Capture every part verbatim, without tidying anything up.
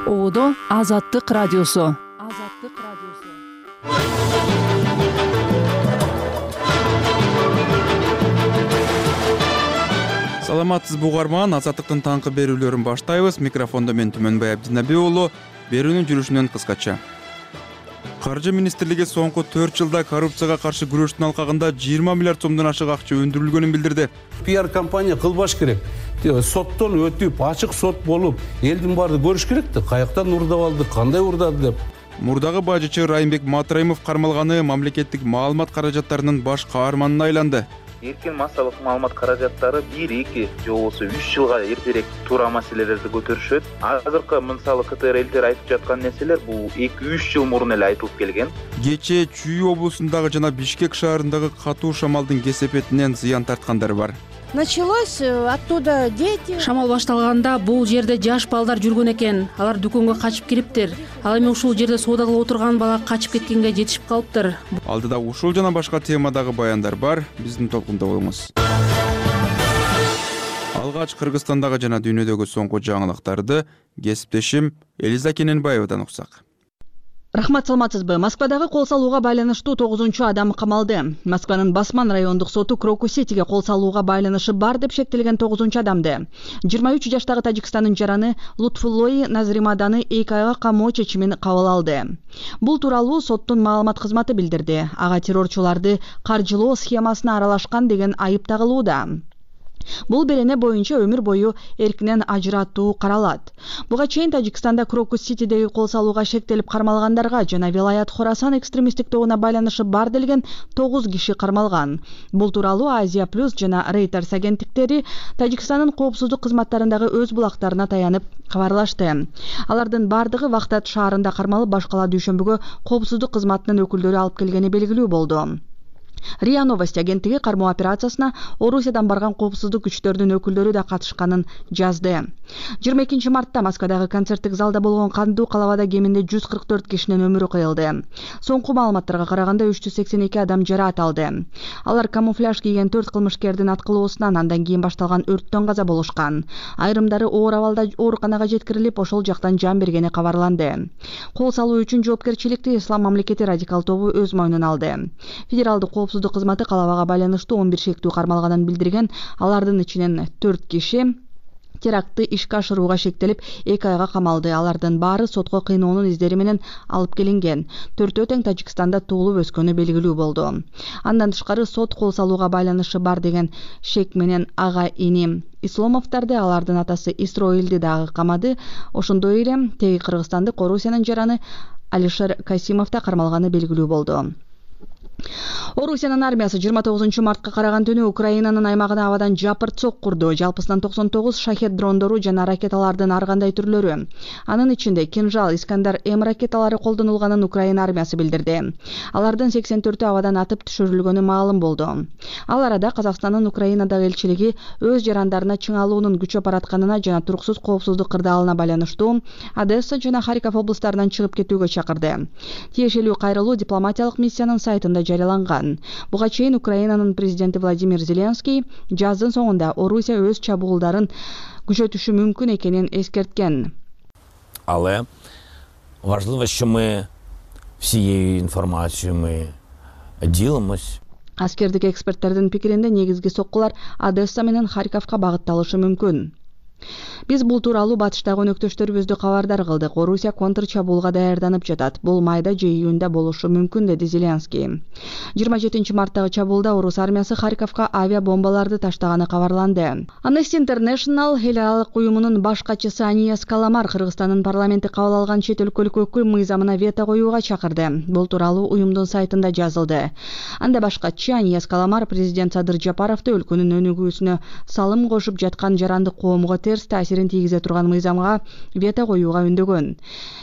Оодо Азаттык радиосу. Азаттык радиосу. Саламатсыз бугарман, Азаттыктын таңкы берүүлөрүн баштайбыз. Микрофондо мен Түмөнбай Абдинаби уулу. Берүүнүн жүрүшүнөн кыскача. Каржы министрлиги соңку төрт жылда коррупцияга каршы күрөштүн алкагында жыйырма миллиард сомдон ашык акча өндүрүлгөнүн билдирди. Пиар компания кылбаш керек. Соттон өтүп, ачык сот болуп, элдин баары көрүш керек да, каяктан урдап алды, кандай урдады деп. Мурдагы бажычы Райымбек Матраимов кармалганы мамлекеттик маалымат каражаттарынын баш каарманына айланды. Эркин массалык маалымат каражаттары бир эки же болбосо үч жылга эртерээк туура маселелерди көтөрүшөт. Азыркы мисалы КТР элдер айтып жаткан нерселер бул эки үч жыл мурун эле айтылып келген. Кечээ Чүй облусундагы жана Бишкек шаарындагы катуу шамалдын кесепетинен зыян тарткандар бар. Началось оттуда дети. Шамал башталганда бул жерде жаш балдар жүргөн экен. Алар дүкөнгө качып кириптир. Ал эми ушул жерде соода кылып отурган бала качып кеткенге жетишип калыптыр. Алдыда ушул жана башка темадагы баяндар бар. Биздин толкунда болуңуз. Алгач Кыргызстандагы жана дүйнөдөгү соңку жаңылыктарды кесиптешим Элиза Кененбаевадан уксак. Рахмат, саламатсызбы? Москвадагы кол салууга байланыштуу тогузунчу адам камалды. Москванын Басман райондук соту Крокус-Ситиге кол салууга байланышы бар деп шектелген тогузунчу адамды жыйырма үч жаштагы Тажикстандын жараны Лутфуллой Назримаданы эки айга камоо чечимин кабыл алды. Бул тууралуу соттун маалымат кызматы билдирди. Ага террорчуларды каржылоо схемасына аралашкан деген айып тагылууда. Бул берене боюнча өмүр бою эркинен ажыратуу каралат. Буга чейин Тажикстанда Крокус-Ситидеги кол салууга шектелип кармалгандарга жана Вилаят Хорасан экстремисттик тобуна байланышы бар делген тогуз киши кармалган. Бул тууралуу Азия плюс жана Reuters агенттиктери Тажикстандын коопсуздук кызматтарындагы өз булактарына таянып кабарлашты. Алардын бардыгы Вахтат шаарында кармалып, башкала дүйшөмбүгө коопсуздук кызматынын өкүлдөрү алып келгени белгилүү болду. РИА Новости агенттиги кармоо операциясына Орусиядан барган коопсуздук күчтөрдүн өкүлдөрү да катышканын жазды. жыйырма экинчи мартта Москвадагы концерттик залда болгон кандуу калабада кеминде жүз кырк төрт кишинин өмүрү кыйылды. Соңку маалыматтарга караганда үч жүз сексен эки адам жараат алды. Алар камуфляж кийген төрт кылмышкердин аткылоосунан андан кийин башталган өрттөн каза болушкан. Айрымдары оор абалда ооруканага жеткирилип, ошол жактан жан бергени кабарланды. Кол салуу үчүн жоопкерчиликти Ислам мамлекети радикал тобу өз мойнуна алды. Федералдык коопсуздук кызматы калабага байланыштуу он бир шектүү кармалганын билдирген. Алардын ичинен төрт киши терактты ишке ашырууга шектелип эки айга камалды. Алардын баары сотко кыйноонун издери менен алып келинген. Төртөө тең Тажикстанда туулуп өскөнү белгилүү болду. Андан тышкары сот кол салууга байланышы бар деген шек менен ага ини Исломовдарды, алардын атасы Исроилди дагы камады. Ошондой эле теги кыргызстандык Орусиянын жараны Алишер Касимов да кармалганы белгилүү болду. Орусиянын армиясы жыйырма тогузунчу мартка караган түнү Украинанын аймагына абадан жапырт курду. Жалпысынан токсон тогуз шахет дрондору жана ракеталардын ар кандай түрлөрү. Анын ичинде Кинжал, Искандар М ракеталары колдонулганын Украина армиясы билдирди. Алардын сексен төртү абадан атып түшүрүлгөнү маалым болду. Ал арада Казакстандын Украинадагы элчилиги өз жарандарына чыңалуунун күчөп баратканына жана туруксуз коопсуздук кырдаалына байланыштуу Одесса жана Харьков облустарынан чыгып кетүүгө чакырды. Тиешелүү кайрылуу дипломатиялык миссиянын сайтында жарыяланган. Буга чейин Украинанын президенти Владимир Зеленский жаздын соңунда Орусия өз чабуулдарын күчөтүшү мүмкүн экенин эскерткен. Але важливо, що ми всією інформацією ми ділимось. Аскердик эксперттердин пикиринде негизги соккулар Одесса менен Харьковго багытталышы мүмкүн. Биз бул тууралуу батыштагы өнөктөштөрүбүздү кабардар кылдык. Орусия контр чабуулга даярданып жатат. Бул майда же июнда болушу мүмкүн, деди Зеленский. жыйырма жетинчи марттагы чабуулда орус армиясы Харьковго авиа бомбаларды таштаганы кабарланды. Amnesty International эл аралык уюмунун баш катчысы Анияс Каламар Кыргызстандын парламенти кабыл алган чет өлкөлүк өкүл мыйзамына вето коюуга чакырды. Бул тууралуу уюмдун сайтында жазылды. Анда баш катчы Анияс Каламар президент Садыр Жапаровду өлкөнүн өнүгүүсүнө салым кошуп жаткан жарандык коомго терс таасирин тийгизе турган мыйзамга вето коюуга үндөгөн.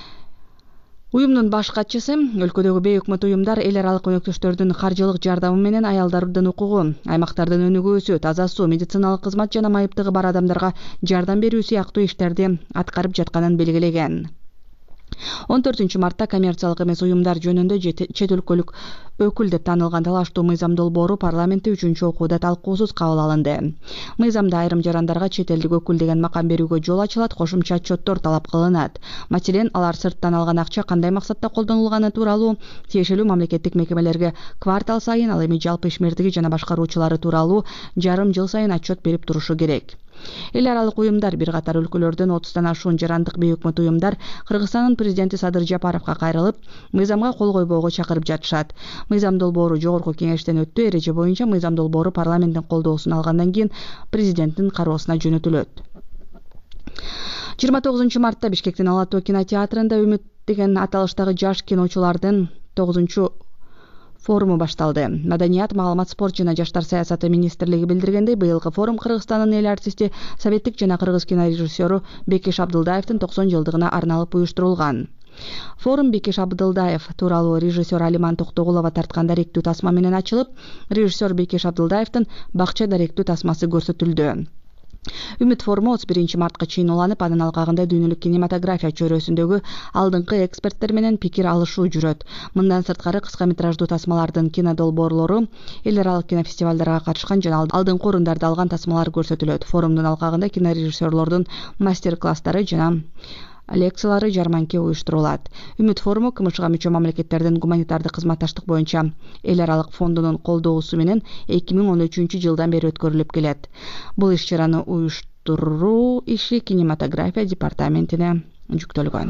Уюмдун баш катчысы өлкөдөгү бейөкмөт уюмдар эл аралык өнөктөштөрдүн каржылык жардамы менен аялдардын укугу, аймактардын өнүгүүсү, таза суу, медициналык кызмат жана майыптыгы бар адамдарга жардам берүү сыяктуу иштерди аткарып жатканын белгилеген. он төртүнчү мартта коммерциялык эмес уюмдар жөнүндө чет өлкөлүк өкүл деп таанылган талаштуу мыйзам долбоору парламентте үчүнчү окууда талкуусуз кабыл алынды. Мыйзамда айрым жарандарга чет элдик өкүл деген макам берүүгө жол ачылат, кошумча отчоттор талап кылынат. Маселен, алар сырттан алган акча кандай максатта колдонулганы тууралуу тиешелүү мамлекеттик мекемелерге квартал сайын, ал эми жалпы ишмердиги жана башкаруучулары тууралуу жарым жыл сайын отчет берип турушу керек. Эл аралык уюмдар бир катар өлкөлөрдөн отуздан ашуун жарандык бейөкмөт уюмдар Кыргызстандын президенти Садыр Жапаровго кайрылып, мыйзамга кол койбоого чакырып жатышат. Мыйзам долбоору жогорку кеңештен өттү, эреже боюнча мыйзам долбоору парламенттин колдоосун алгандан кийин президенттин кароосуна жөнөтүлөт. жыйырма тогузунчу мартта Бишкектин Ала Тоо кинотеатрында Үмүт деген аталыштагы жаш киночулардын тогузунчу форуму башталды. Маданият, маалымат, спорт жана жаштар саясаты министрлиги билдиргендей, быйылкы форум Кыргызстандын эл артисти, советтик жана кыргыз кинорежиссеру Бекеш Абдылдаевдин токсон жылдыгына арналып уюштурулган. Форум Бекеш Абдылдаев тууралуу режиссер Алиман Токтогулова тарткан даректүү тасма менен ачылып, режиссер Бекеш Абдылдаевдин Бакча даректүү тасмасы көрсөтүлдү. Үмүт форуму отуз биринчи мартка чейин уланып, анын алкагында дүйнөлүк кинематография чөйрөсүндөгү алдыңкы эксперттер менен пикир алышуу жүрөт. Мындан сырткары кыска метраждуу тасмалардын кинодолбоорлору, эл аралык кинофестивалдарга катышкан жана алдыңкы орундарды алган тасмалар көрсөтүлөт. Форумдун алкагында кинорежиссерлордун мастер-класстары жана лекциялары, жарманке уюштурулат. Үмүт форуму КМШга мүчө мамлекеттердин гуманитардык кызматташтык боюнча эл аралык фондунун колдоосу менен эки миң он үчүнчү жылдан бери өткөрүлүп келет. Бул иш-чараны уюштуруу иши кинематография департаментине жүктөлгөн.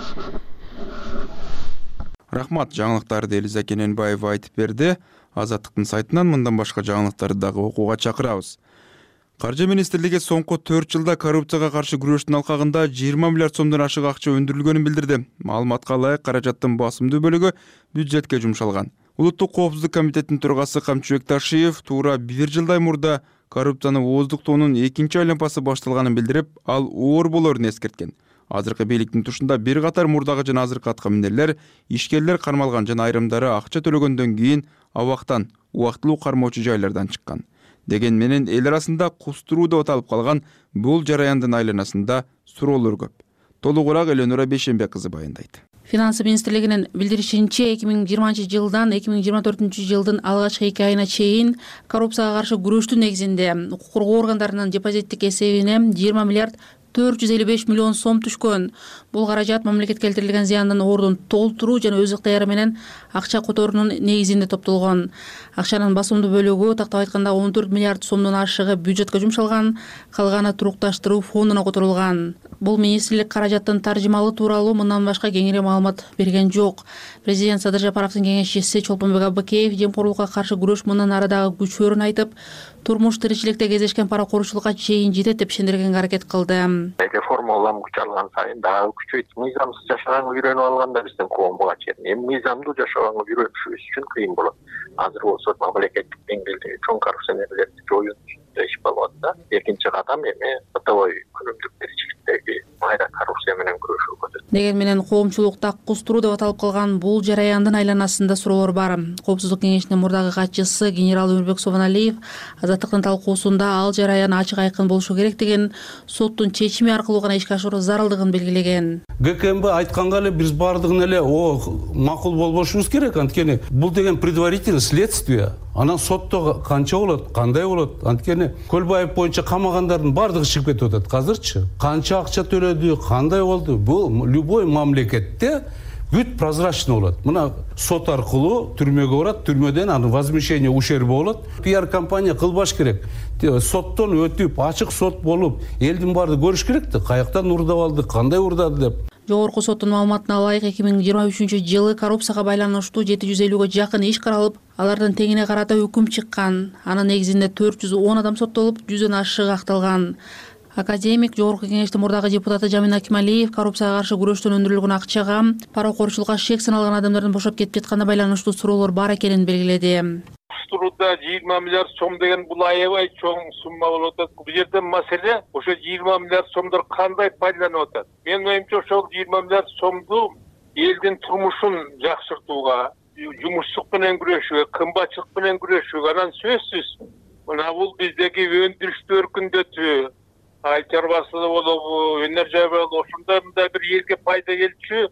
Рахмат, жаңылыктарды Элиза Кененбаева айтып берди. Азаттыктын сайтынан мындан башка жаңылыктарды дагы окууга чакырабыз. Каржы министрлиги соңку төрт жылда коррупцияга каршы күрөштүн алкагында жыйырма миллиард сомдон ашык акча өндүрүлгөнүн билдирди. Маалыматка ылайык, каражаттын басымдуу бөлүгү бюджетке жумшалган. Улуттук коопсуздук комитетинин төрагасы Камчыбек Ташиев туура бир жылдай мурда коррупцияны ооздуктоонун экинчи айланпасы башталганын билдирип, ал оор болоорун эскерткен. Азыркы бийликтин тушунда бир катар мурдагы жана азыркы атка минерлер, ишкерлер кармалган жана айрымдары акча төлөгөндөн кийин абактан, убактылуу кармоочу жайлардан чыккан. Деген менен эл арасында кустуруу деп аталып калган бул жараяндын айланасында суроолор көп. Толугураак Эленора Бейшембек кызы баяндайт. Финансы министрлигинин билдиришинче, эки миң жыйырманчы жылдан эки миң жыйырма төртүнчү жылдын алгачкы эки айына чейин коррупцияга каршы күрөштүн негизинде укук коргоо органдарынын депозиттик эсебине жыйырма миллиард төрт жүз элүү беш миллион сом түшкөн. Бул каражат мамлекетке келтирилген зыяндын ордун толтуруу жана өз ыктыяры менен акча которуунун негизинде топтолгон. Акчанын басымдуу бөлүгү, тактап айтканда, он төрт миллиард сомдон ашыгы бюджетке жумшалган, калганы турукташтыруу фондуна которулган. Бул министрлик каражаттын таржымалы тууралуу мындан башка кеңири маалымат берген жок. Президент Садыр Жапаровдун кеңешчиси Чолпонбек Абыкеев жемкорлукка каршы күрөш мындан ары дагы күчөөрүн айтып, турмуш тиричиликте кездешкен паракорчулукка чейин жетет деп ишендиргенге аракет кылды. Реформа улам күч алган сайын дагы күчөйт. Мыйзамсыз жашаганга үйрөнүп алганда биздин коом буга чейин эми мыйзамдуу жашаганга үйрөнүшүбүз үчүн кыйын болот. Азыр болсо мамлекеттик деңгээлдеги чоң коррупционерлерди жоюу үстүндө иш болуп атат. Экинчи кадам эми бытовой күнүмдүк тиричиликтеги майра коррупция менен күрөшүү болот. Деген менен коомчулукта кустуруу деп аталып калган бул жараяндын айланасында суроолор бар. Коопсуздук кеңешинин мурдагы катчысы генерал Өмүрбек Соононалиев азаттыктын талкуусунда ал жараян ачык айкын болушу керек деген, соттун чечими аркылуу гана ишке ашыруу зарылдыгын белгилеген. ГКМБ айтканга эле биз баардыгын эле о макул болбошубуз керек. Анткени бул деген предварительный следствие. Анан сотто канча болот, кандай болот? Анткени Көлбаев боюнча камагандардын баардыгы чыгып кетип атат. Азырчы канча акча төлөдү, кандай болду? Бул любой мамлекетте бүт прозрачный болот. Мына сот аркылуу түрмөгө барат, түрмөдөн аны возмещение ущерба болот. Пиар компания кылбаш керек. Соттон өтүп, ачык сот болуп, элдин баары көрүш керек да, каяктан урдап алды, кандай урдады деп. Жогорку соттун маалыматына ылайык, эки миң жыйырма үчүнчү жылы коррупцияга байланыштуу жети жүз элүүгө жакын иш каралып, алардын теңине карата өкүм чыккан. Анын негизинде төрт жүз он адам соттолуп, жүздөн ашыгы акталган. Академик, жогорку кеңештин мурдагы депутаты Жамин Акималиев коррупцияга каршы күрөштөн өндүрүлгөн акчага, паракорчулукка шек саналган адамдардын бошоп кетип жатканына байланыштуу суроолор бар экенин белгиледи. Кустурууда жыйырма миллиард сом деген бул аябай чоң сумма болуп атат. Бул жерде маселе ошо жыйырма миллиард сомдор кандай пайдаланып атат? Менин оюмча ошол жыйырма миллиард сомду элдин турмушун жакшыртууга, жумушсуздук менен күрөшүүгө, кымбатчылык менен күрөшүүгө, анан сөзсүз мына бул биздеги өндүрүштү өркүндөтүү, ай чарбасы болобу, энергия болобу, ошондой мындай бир элге пайда келчү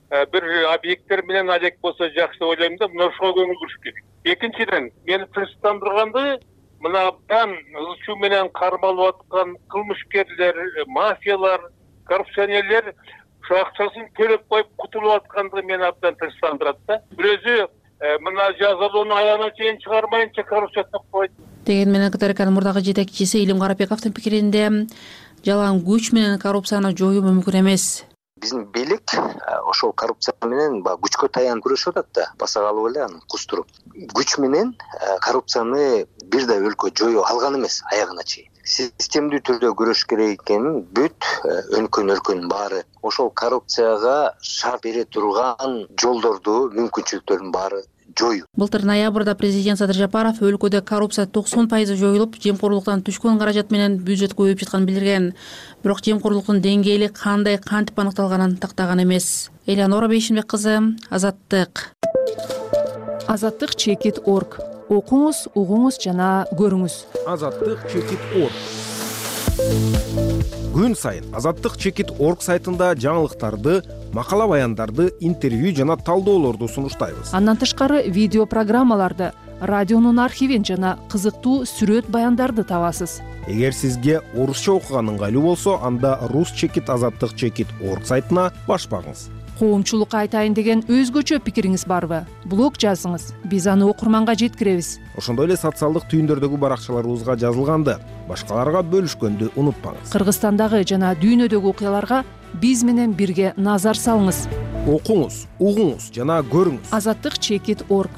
бир объекттер менен алек болсо жакшы деп ойлойм да, мына ошого көңүл буруш керек. Экинчиден, мени тынчтандырганды мына абдан ызчуу менен кармалып аткан кылмышкерлер, мафиялар, коррупционерлер ошо акчасын төлөп коюп кутулуп аткандыгы мени абдан тынчтандырат да. Бирөөсү мына жазалоону аягына чейин чыгармайынча коррупция топпойт. Деген менен КТРКнын мурдагы жетекчиси Илим Карапековдун пикиринде жалаң күч менен коррупцияны жоюу мүмкүн эмес. Биздин бийлик ошол коррупция менен баягы күчкө таянып күрөшүп атат да, баса калып эле аны кустуруп. Күч менен коррупцияны бирдей өлкө жоюу алган эмес аягына чейин. Системдүү түрдө күрөш керек экенин бүт өнкөн өлкөнүн баары ошол коррупцияга шарт бере турган жолдорду, мүмкүнчүлүктөрдүн баары жоюу. Былтыр ноябрда президент Садыр Жапаров өлкөдө коррупция токсон пайыз жоюлуп, жемкорлуктан түшкөн каражат менен бюджет көбөйүп жатканын билдирген. Бирок жемкорлуктун деңгээли кандай кантип аныкталганын тактаган эмес. Элеонора Бейшимбек кызы, Азаттык. Азаттык чекит точка орг. Окуңуз, угуңуз жана көрүңүз. Азаттык чекит точка орг. Күн сайын Азаттык чекит точка орг сайтында жаңылыктарды, макала баяндарды, интервью жана талдоолорду сунуштайбыз. Андан тышкары видео программаларды, радионун архивин жана кызыктуу сүрөт баяндарды табасыз. Эгер сизге орусча окуган ыңгайлуу болсо, анда рус чекит азаттык чекит точка орг сайтына баш багыңыз. Коомчулукка айтайын деген өзгөчө пикириңиз барбы? Блог жазыңыз, биз аны окурманга жеткиребиз. Ошондой эле социалдык түйүндөрдөгү баракчаларыбызга жазылганды, башкаларга бөлүшкөндү унутпаңыз. Кыргызстандагы жана дүйнөдөгү окуяларга биз менен бирге назар салыңыз. Окуңуз, угуңуз жана көрүңүз. Азаттык чекит точка орг.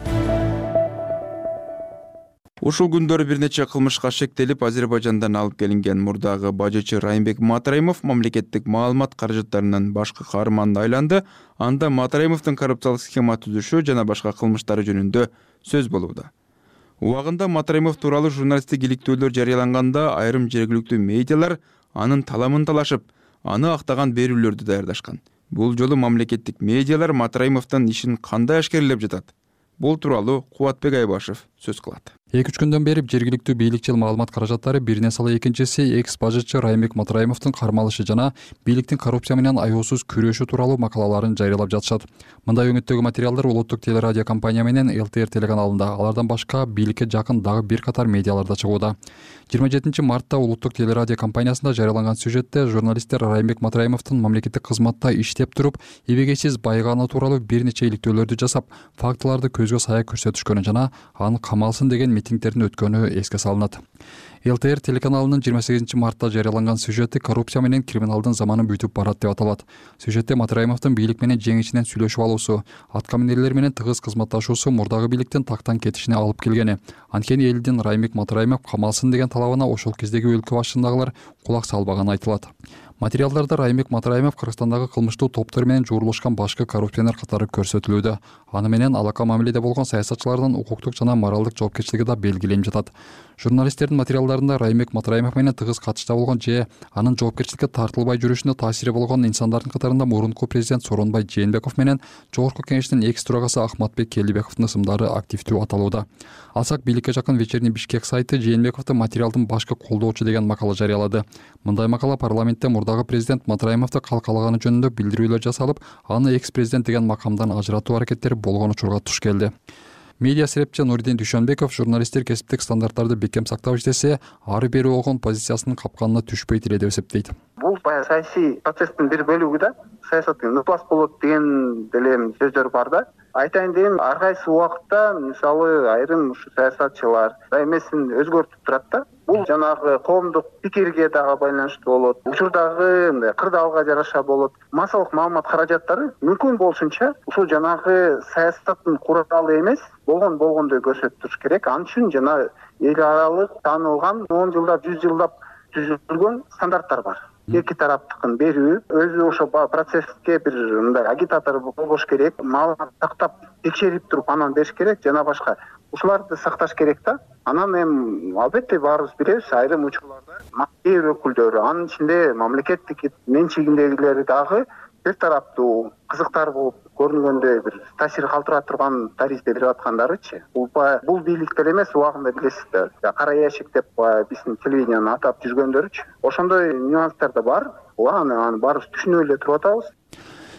Ушул күндөрү бир нече кылмышка шектелип, Азербайжандан алып келинген мурдагы бажычы Райымбек Матраимов мамлекеттик маалымат каражаттарынын башкы каарманына айланды. Анда Матраимовдун коррупциялык схема түзүшү жана башка кылмыштары жөнүндө сөз болууда. Убагында Матраимов тууралуу журналисттик иликтөөлөр жарыяланганда айрым жергиликтүү медиалар анын таламын талашып, аны актаган берүүлөрдү даярдашкан. Бул жолу мамлекеттик медиалар Матраимовдун ишин кандай ашкерлеп жатат? Бул тууралуу Кубатбек Айбашев сөз кылат. эки үч күндөн бери жергиликтүү бийликчил маалымат каражаттары бирине сала экинчиси экс бажычы Райымбек Матраимовдун кармалышы жана бийликтин коррупция менен аяосуз күрөшү тууралуу макалаларын жарыялап жатышат. Мындай өңүттөгү материалдар Улуттук телерадио компания менен эл тэ эр телеканалында, алардан башка бийликке жакын дагы бир катар медиаларда чыгууда. жыйырма жетинчи мартта Улуттук телерадио компаниясында жарыяланган сюжетте журналисттер Райымбек Матраимовдун мамлекеттик кызматта иштеп туруп, эбегейсиз байыганы тууралуу бир нече иликтөөлөрдү жасап, фактыларды көзгө сая көрсөтүшкөнү жана аны камалсын деген митингдердин өткөнү эске салынат. эл тэ эр телеканалынын жыйырма сегизинчи мартта жарыяланган сюжети коррупция менен криминалдын заманы бүтүп барат деп аталат. Сюжетте Матраимовдун бийлик менен жеңишинен сүйлөшүп алуусу, аткаминерлер менен тыгыз кызматташуусу мурдагы бийликтин тактан кетишине алып келгени. Анткени элдин Райымбек Матраимов камалсын деген талабына ошол кездеги өлкө башчысындагылар кулак салбаганы айтылат. Материалдарда Райымбек Матраимов Кыргызстандагы кылмыштуу топтор менен жуурулушкан башкы коррупционер катары көрсөтүлүүдө. Аны менен алака мамиледе болгон саясатчылардын укуктук жана моралдык жоопкерчилиги да белгиленип жатат. Журналисттердин материалдарында Райымбек Матраимов менен тыгыз катышта болгон же анын жоопкерчиликке тартылбай жүрүшүнө таасири болгон инсандардын катарында мурунку президент Сооронбай Жээнбеков менен Жогорку Кеңештин экс төрагасы Ахматбек Келдибековдун ысымдары активдүү аталууда. Алсак, бийликке жакын Вечерний Бишкек сайты Жээнбековду материалдын башкы колдоочу деген макала жарыялады. Мындай макала парламентте мурдагы президент Матраимовду калкалаганы жөнүндө билдирүүлөр жасалып, аны экс президент деген макамдан ажыратуу аракеттери болгон учурга туш келди. Медиа серепчи Нуридин Дүйшөнбеков журналисттер кесиптик стандарттарды бекем сактап иштесе, ары бери болгон позициясынын капканына түшпөйт эле деп эсептейт. Бул баягы саясий процесстин бир бөлүгү да, саясаттын ыплас болот деген деле сөздөр бар да. Айтайын дегеним, ар кайсы убакытта мисалы айрым ушу саясатчылар эмесин өзгөртүп турат да. Бул жанагы коомдук пикирге дагы байланыштуу болот. Учурдагы мындай кырдаалга жараша болот. Массалык маалымат каражаттары мүмкүн болушунча ушул жанагы саясаттын куралы эмес, болгон болгондой көрсөтүш керек. Ал үчүн жана эл аралык таанылган он жылдап, жүз жылдап түзүлгөн стандарттар бар. Эки тараптыкын берүү, өзү ошо процесске бир мындай агитатор болбош керек, маалымат сактап, текшерип туруп анан бериш керек, жана башка. Ушуларды сакташ керек да. Анан эми албетте баарыбыз билебиз, айрым учурларда кээ бир өкүлдөрү, анын ичинде мамлекеттик менчигиндегилер дагы бир тараптуу кызыктар болуп көрүнгөндөй бир таасир калтыра турган тарихти берип аткандарычы. Бул бул бийликтер эмес, убагында билесиздер. Кара ящик деп биздин телевидениени атап жүргөндөрүчү. Ошондой нюанстар да бар. Аны аны баарыбыз түшүнүп эле туруп атабыз.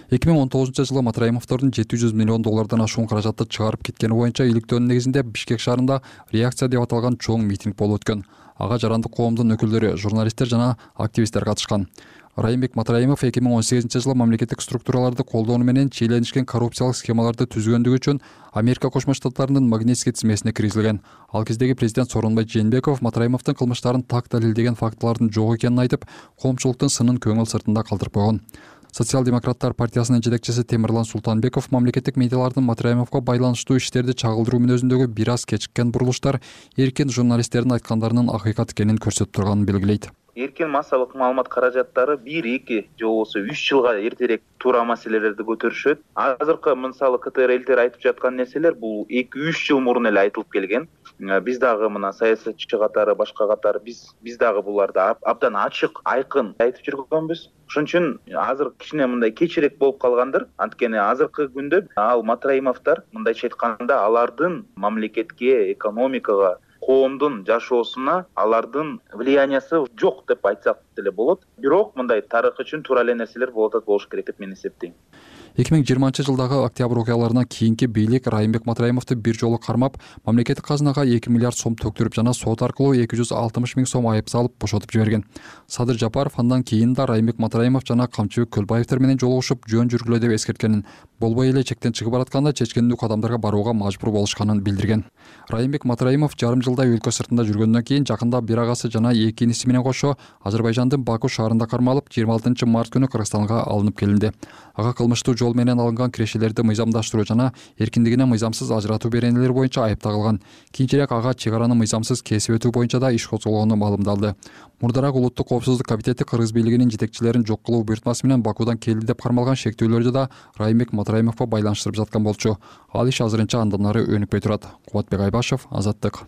эки миң он тогузунчу жылы Матраимовдордун жети жүз миллион доллардан ашуун каражатты чыгарып кеткени боюнча иликтөөнүн негизинде Бишкек шаарында реакция деп аталган чоң митинг болуп өткөн. Ага жарандык коомдун өкүлдөрү, журналисттер жана активисттер катышкан. Райымбек Матраимов эки миң он сегизинчи жылы мамлекеттик структураларды колдоо менен чийлөнүшкөн коррупциялык схемаларды түзгөндүгү үчүн Америка Кошмо Штаттарынын Магнитский тизмесине киргизилген. Ал кездеги президент Сооронбай Жээнбеков Матраимовдун кылмыштарын так далилдеген фактылардын жок экенин айтып, коомчулуктун сынын көңүл сыртында калтырып койгон. Социал-демократтар партиясынын жетекчиси Темирлан Султанбеков мамлекеттик медиалардын Матраимовго байланыштуу иштерди чагылдыруу мүнөзүндөгү бир аз кечиккен бурулуштар эркин журналисттердин айткандарынын акыйкат экенин көрсөтүп турганын белгилейт. Эркин массалык маалымат каражаттары бир эки же болбосо үч жылга эртерээк туура маселелерди көтөрүшөт. Азыркы мисалы КТР элтер айтып жаткан нерселер бул эки үч жыл мурун эле айтылып келген. Биз дагы мына саясатчы катары, башка катары биз биз дагы буларды абдан ачык, айкын айтып жүргөнбүз. Ошон үчүн азыр кичине мындай кечирээк болуп калгандыр. Анткени азыркы күндө ал Матраимовдор мындайча айтканда алардын мамлекетке, экономикага, коомдун жашоосуна алардын влияниясы жок деп айтсак деле болот. Бирок мындай тарых үчүн туура эле нерселер болуп атат болуш керек деп мен эсептейм. эки миң жыйырманчы жылдагы октябрь окуяларынан кийинки бийлик Райымбек Матраимовду бир жолу кармап, мамлекеттик казынага эки миллиард сом төктүрүп жана сот аркылуу эки жүз алтымыш миң сом айып салып бошотуп жиберген. Садыр Жапаров андан кийин да Райымбек Матраимов жана Камчыбек Көлбаевдер менен жолугушуп жөн жүргүлө деп эскерткенин, болбой эле чектен чыгып баратканда чечкендүү кадамдарга барууга мажбур болушканын билдирген. Райымбек Матраимов жарым жылдай өлкө сыртында жүргөндөн кийин жакында бир агасы жана эки иниси менен кошо Азербайжандын Баку шаарында кармалып, жыйырма алтынчы март күнү Кыргызстанга алынып келинди. Ага кылмыштуу жол менен алынган кирешелерди мыйзамдаштыруу жана эркиндигине мыйзамсыз ажыратуу беренелери боюнча айып тагылган. Кийинчерээк ага чек араны мыйзамсыз кесип өтүү боюнча да иш козголгону маалымдалды. Мурдараак Улуттук коопсуздук комитети Кыргыз бийлигинин жетекчилерин жок кылуу буйртмасы менен Бакудан келди деп кармалган шектүүлөрдү да Райымбек Матраимовго байланыштырып жаткан болчу. Ал иш азырынча андан ары өнүкпөй турат. Кубатбек Айбашев, Азаттык.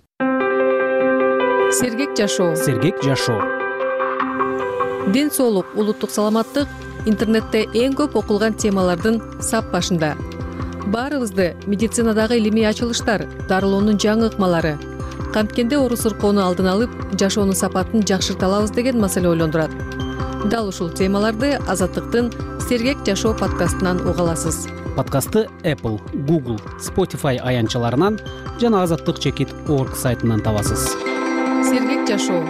Сергек жашоо. Сергек жашоо. Ден соолук, улуттук саламаттык интернетте эң көп окулган темалардын сап башында. Баарыбызды медицинадагы илимий ачылыштар, дарылоонун жаңы ыкмалары, канткенде оору сыркоону алдын алып, жашоонун сапатын жакшырта алабыз деген маселе ойлондурат. Дал ушул темаларды Азаттыктын Сергек жашоо подкастынан уга аласыз. Подкастты Apple, Google, Spotify аянтчаларынан жана азаттык чекит точка орг сайтынан табасыз. Сергек жашоо.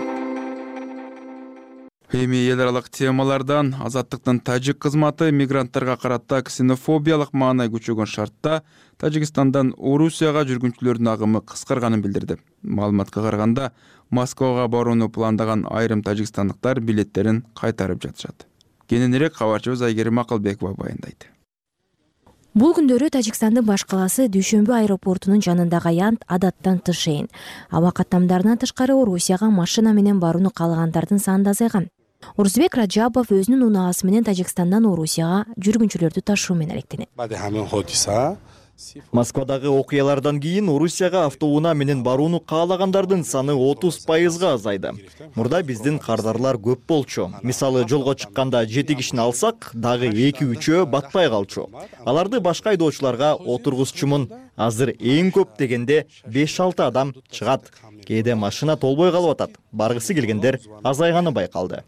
Эми эл аралык темалардан Азаттыктын тажик кызматы мигранттарга карата ксенофобиялык маанай күчөгөн шартта Тажикстандан Орусияга жүргүнчүлөрдүн агымы кыскарганын билдирди. Маалыматка караганда, Москвага барууну пландаган айрым тажикстандыктар билеттерин кайтарып жатышат. Кененирээк кабарчыбыз Айгерим Акылбекова баяндайт. Бул күндөрү Тажикстандын баш калаасы Дүйшөмбү аэропортунун жанындагы аянт адаттан тышейин. Аба каттамдарынан тышкары Орусияга машина менен барууну каалагандардын саны да азайган. Урзбек Раджабов өзүнүн унаасы менен Тажикстандан Орусияга жүргүнчүлөрдү ташуу менен алектенет. Москвадагы окуялардан кийин Орусияга автоунаа менен барууну каалагандардын саны отуз пайызга азайды. Мурда биздин кардарлар көп болчу. Мисалы, жолго чыкканда жети кишини алсак, дагы эки үчөө батпай калчу. Аларды башка айдоочуларга отургузчумун. Азыр эң көп дегенде беш алты адам чыгат. Кээде машина толбой калып атат. Баргысы келгендер азайганы байкалды.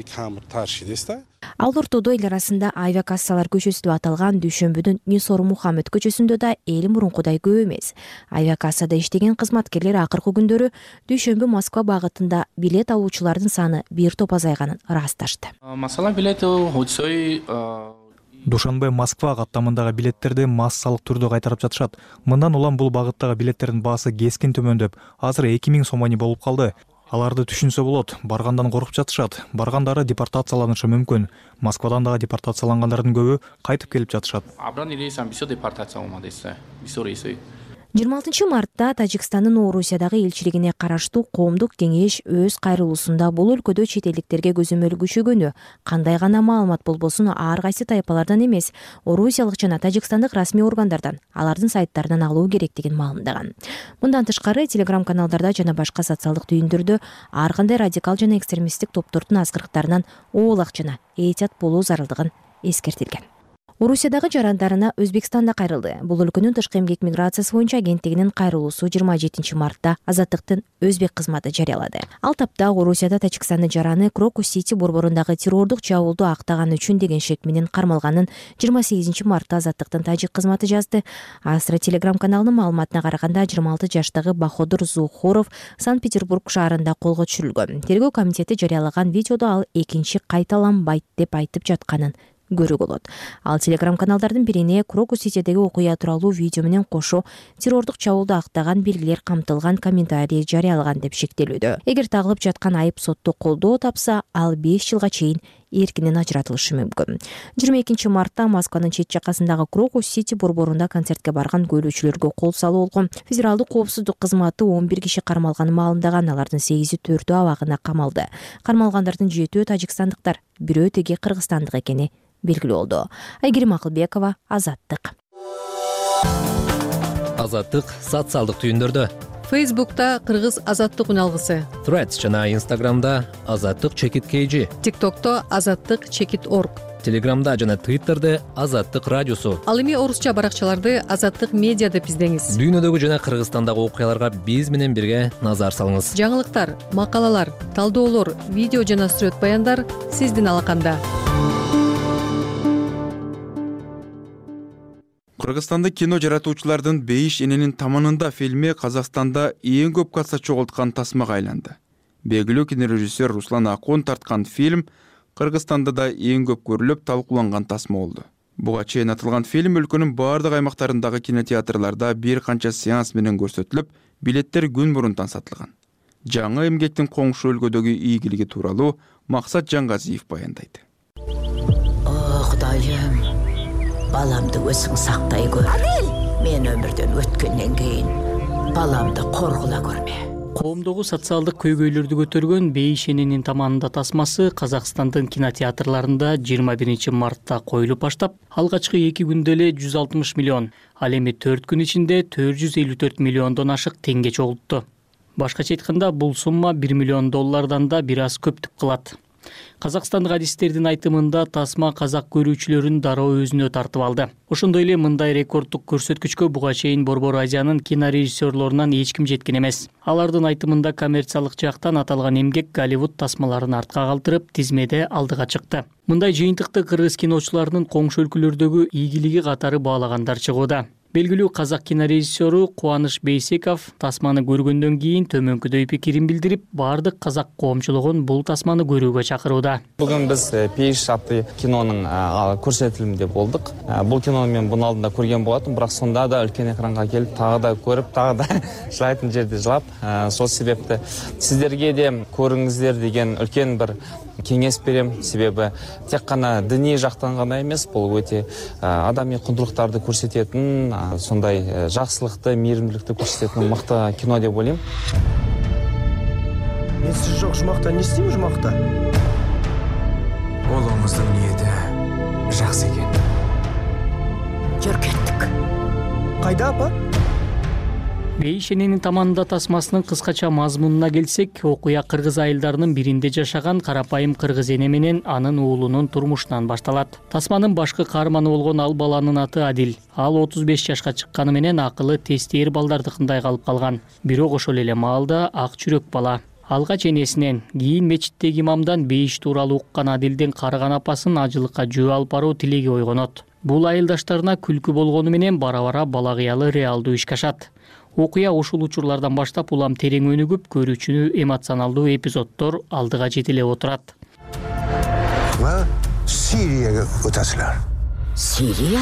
Ал ортодо эл арасында авиакассалар көчөсү деп аталган Дүйшөмбүдүн Нисор Мухаммед көчөсүндө да эл мурункудай көп эмес. Авиакассада иштеген кызматкерлер акыркы күндөрү Дүйшөмбү Москва багытында билет алуучулардын саны бир топ азайганын ырасташты. Душанбе Москва каттамындагы билеттерди массалык түрдө кайтарып жатышат. Мындан улам бул багыттагы билеттердин баасы кескин төмөндөп, азыр эки миң сомони болуп калды. Аларды түшүнсө болот, баргандан коркуп жатышат. Баргандары депортацияланышы мүмкүн. Москвадан дагы депортациялангандардын көбү кайтып келип жатышат. жыйырма алтынчы мартта Тажикстандын Орусиядагы элчилигине караштуу коомдук кеңеш өз кайрылуусунда бул өлкөдө чет элдиктерге көзөмөл күчөгөнү, кандай гана маалымат болбосун ар кайсы тайпалардан эмес, орусиялык жана тажикстандык расмий органдардан, алардын сайттарынан алуу керектигин маалымдаган. Мындан тышкары телеграм каналдарда жана башка социалдык түйүндөрдө ар кандай радикал жана экстремисттик топтордун азгырыктарынан оолак жана этият болуу зарылдыгын эскертилген. Орусиядагы жарандарына Өзбекстанда кайрылды. Бул өлкөнүн тышкы эмгек миграциясы боюнча агенттигинин кайрылуусу жыйырма жетинчи мартта Азаттыктын өзбек кызматы жарыялады. Ал тапта Орусияда Тажикстандын жараны Крокус Сити борборундагы террордук чабуулду актаган үчүн деген шек менен кармалганын жыйырма сегизинчи мартта Азаттыктын тажик кызматы жазды. Астра телеграм каналынын маалыматына караганда жыйырма алты жаштагы Баходур Зухуров Санкт-Петербург шаарында колго түшүрүлгөн. Тергөө комитети жарыялаган видеодо ал экинчи кайталанбайт деп айтып жатканын көрүүгө болот. Ал телеграм каналдардын бирине Крокус Ситидеги окуя тууралуу видео менен кошо террордук чабуулду актаган белгилер камтылган комментарий жарыялаган деп шектелүүдө. Эгер тагылып жаткан айып сотто колдоо тапса, ал беш жылга чейин эркинен ажыратылышы мүмкүн. жыйырма экинчи мартта Москванын чет жакасындагы Крокус Сити борборунда концертке барган көйлөчүлөргө кол салуу болгон. Федералдык коопсуздук кызматы он бир киши кармалганын маалымдаган, алардын сегизи төртөө абагына камалды. Кармалгандардын жетөө тажикстандыктар, бирөө теге кыргызстандык экени белгилүү болду. Айгерим Акылбекова, Азаттык. Азаттык социалдык түйүндөрдө. Фейсбукта Кыргыз Азаттык үналгысы. Threads жана Инстаграмда Азаттык чекит kg. ТикТокто Азаттык чекит орг. Телеграмда жана Твиттерде Азаттык радиосу. Ал эми орусча баракчаларды Азаттык медиа деп издеңиз. Дүйнөдөгү жана Кыргызстандагы окуяларга биз менен бирге назар салыңыз. Жаңылыктар, макалалар, талдоолор, видео жана сүрөт баяндар сиздин алаканда. Кыргызстанда кино жаратуучулардын бейиш эненин таманында фильми Казакстанда эң көп касса чогулткан тасмага айланды. Белгилүү кинорежиссер Руслан Акон тарткан фильм Кыргызстанда да эң көп көрүлүп талкууланган тасма болду. Буга чейин атылган фильм өлкөнүн бардык аймактарындагы кинотеатрларда бир канча сеанс менен көрсөтүлүп, билеттер күн мурунтан сатылган. Жаңы эмгектин коңшу өлкөдөгү ийгилиги тууралуу Максат Жаңгазиев баяндайт. О, Кудайым, баламды өзүң сактай көр. Мен өмүрдөн өткөндөн кийин баламды коргула көрмө. Коомдогу социалдык көйгөйлөрдү көтөргөн бейиш эненин таманында тасмасы Казакстандын кинотеатрларында жыйырма биринчи мартта коюлуп баштап, алгачкы эки күндө эле жүз алтымыш миллион, ал эми төрт күн ичинде төрт жүз элүү төрт миллиондон ашык теңге чогултту. Башкача айтканда, бул сумма бир миллион доллардан да бир аз көптүк кылат. Казакстандык адистердин айтымында тасма казак көрүүчүлөрүн дароо өзүнө тартып алды. Ошондой эле мындай рекорддук көрсөткүчкө буга чейин Борбор Азиянын кинорежиссерлорунан эч ким жеткен эмес. Алардын айтымында коммерциялык жактан аталган эмгек Голливуд тасмаларын артка калтырып, тизмеде алдыга чыкты. Мындай жыйынтыкты кыргыз киночуларынын коңшу өлкөлөрдөгү ийгилиги катары баалагандар чыгууда. Белгилүү казак кинорежиссеру Кубаныч Бейсеков тасманы көргөндөн кийин төмөнкүдөй пикирин билдирип, бардык казак коомчулугун бул тасманы көрүүгө чакырууда. Бүгүн биз Пейиш аттуу кинонун көрсөтүлүмүндө болдук. Бул кинону мен мунун алдында көргөн болотум, бирок сонда да үлкен экранга келип, тагы да көрүп, тагы да жылайтын жерде жылап, сол себепти сиздерге де көрүңүздөр деген үлкен бир кеңес берем. Себеби тек гана диний жактан гана эмес, бул өтө адамий кундулуктарды көрсөтөтүн, сондай жакшылыкты, мейиримдүүлүктү көрсөтөтүн мыкты кино деп ойлойм. Мен сиз жок жумакта не істейм жумакта? Олуңуздун ниети жакшы экен. Жүр кеттик. Кайда, апа? Бейиш эненин таманында тасмасынын кыскача мазмунуна келсек, окуя кыргыз айылдарынын биринде жашаган карапайым кыргыз эне менен анын уулунун турмушунан башталат. Тасманын башкы каарманы болгон ал баланын аты Адил. Ал отуз беш жашка чыкканы менен акылы тестейр балдардыкындай калып калган. Бирок ошол эле маалда ак жүрөк бала. Алгач энесинен, кийин мечиттеги имамдан бейиш тууралуу уккан Адилдин карыган апасын ажылыкка жөө алып баруу тилеги ойгонот. Бул айылдаштарына күлкү болгону менен бара-бара бала кыялы реалдуу ишке ашат. Окуя ушул учурлардан баштап улам терең өнүгүп, көрүүчүнү эмоционалдуу эпизоддор алдыга жетелеп отурат. Ва Сирияга өтөсүлөр. Сирия?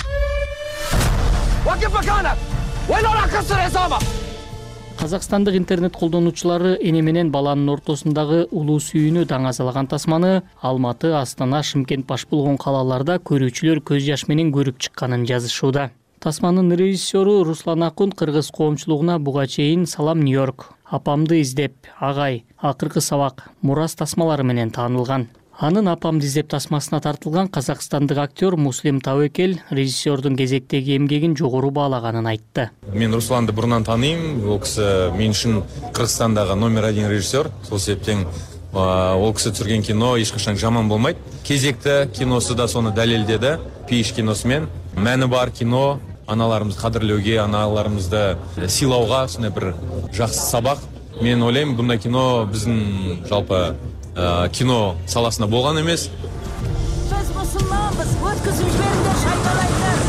Казакстандык интернет колдонуучулары эне менен баланын ортосундагы улуу сүйүүнү даңазалаган тасманы Алматы, Астана, Шымкент баш болгон калаларда көрүүчүлөр көз жаш менен көрүп чыкканын жазышууда. Тасманын режиссеру Руслан Акун кыргыз коомчулугуна буга чейин Салам Нью-Йорк, Апамды издеп, Агай, Акыркы сабак, Мурас тасмалары менен таанылган. Анын Апамды издеп тасмасына тартылган казакстандык актер Муслим Тауекел режиссердун кезектеги эмгегин жогору баалаганын айтты. Мен Русланды бурунан тааныйм. Бул киши мен үчүн Кыргызстандагы номер один режиссер. Сол себептен ол кісі түсірген кино ешқашан жаман болмайды. Кезекті киносы да соны дәлелдеді. Пейіш киносымен мәні бар кино, аналарымызды қадірлеуге, аналарымызды сыйлауға сондай бір жақсы сабақ. Мен ойлаймын, бұндай кино біздің жалпы кино саласында болған емес. Біз мұсылманбыз, өткізіп жіберіңдер, шайталайдар.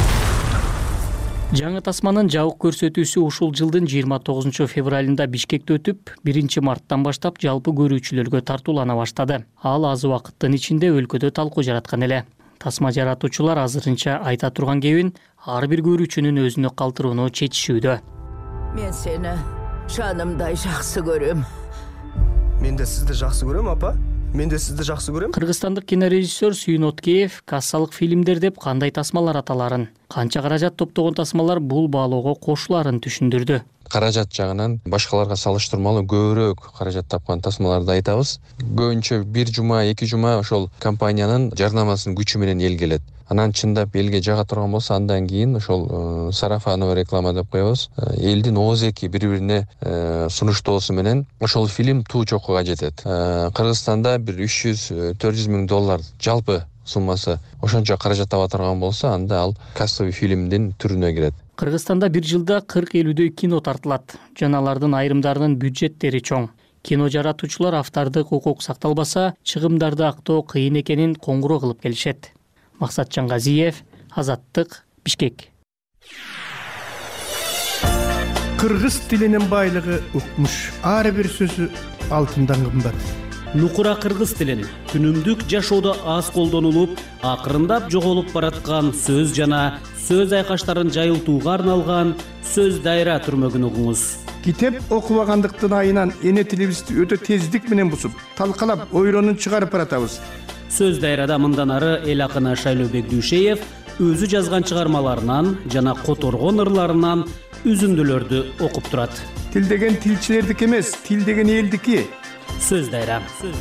Жаңы тасманын жабык көрсөтүүсү ушул жылдын жыйырма тогузунчу февралында Бишкекте өтүп, биринчи марттан баштап жалпы көрүүчүлөргө тартуулана баштады. Ал аз убакыттын ичинде өлкөдө талкуу жараткан эле. Тасма жаратуучулар азырынча айта турган кебин ар бир көрүүчүнүн өзүнө калтырууну чечишүүдө. Мен сени жанымдай жакшы көрөм. Мен де сизди жакшы көрөм, апа. Мен де сизди жакшы көрөм. Кыргызстандык кинорежиссер Сүйүн Откеев кассалык фильмдер деп кандай тасмалар аталарын, канча каражат топтогон тасмалар бул баалоого кошуларын түшүндүрдү. Каражат жагынан башкаларга салыштырмалуу көбүрөөк каражат тапкан тасмаларды айтабыз. Көбүнчө бир жума, эки жума ошол компаниянын жарнамасынын күчү менен эл келет. Анан чындап элге жага турган болсо, андан кийин ошол сарафановый реклама деп коебуз. Элдин оозеки бири-бирине сунуштоосу менен ошол фильм туу чокуга жетет. Кыргызстанда бир үч жүз төрт жүз миң доллар жалпы суммасы ошончо каражат таба турган болсо, анда ал кассовый фильмдин түрүнө кирет. Кыргызстанда бир жылда кырк элүүдөй кино тартылат. Жана алардын айрымдарынын бюджеттери чоң. Кино жаратуучулар автордук укук сакталбаса, чыгымдарды актоо кыйын экенин коңгуроо кылып келишет. Максат Жаңгазиев, Азаттык, Бишкек. Кыргыз тилинин байлыгы укмуш. Ар бир сөзү алтындан кымбат. Нукура кыргыз тилин күнүмдүк жашоодо аз колдонулуп, акырындап жоголуп бараткан сөз жана сөз айкаштарын жайылтууга арналган сөз дайра түрмөгүн угуңуз. Китеп окубагандыктын айынан эне тилибизди өтө тездик менен бусуп, талкалап, ойронун чыгарып баратабыз. Сөз дайрада мындан ары эл акыны Шайлообек Дүйшеев өзү жазган чыгармаларынан жана которгон ырларынан үзүндүлөрдү окуп турат. Тил деген тилчилердики эмес, тил деген элдики. Сөз дайра.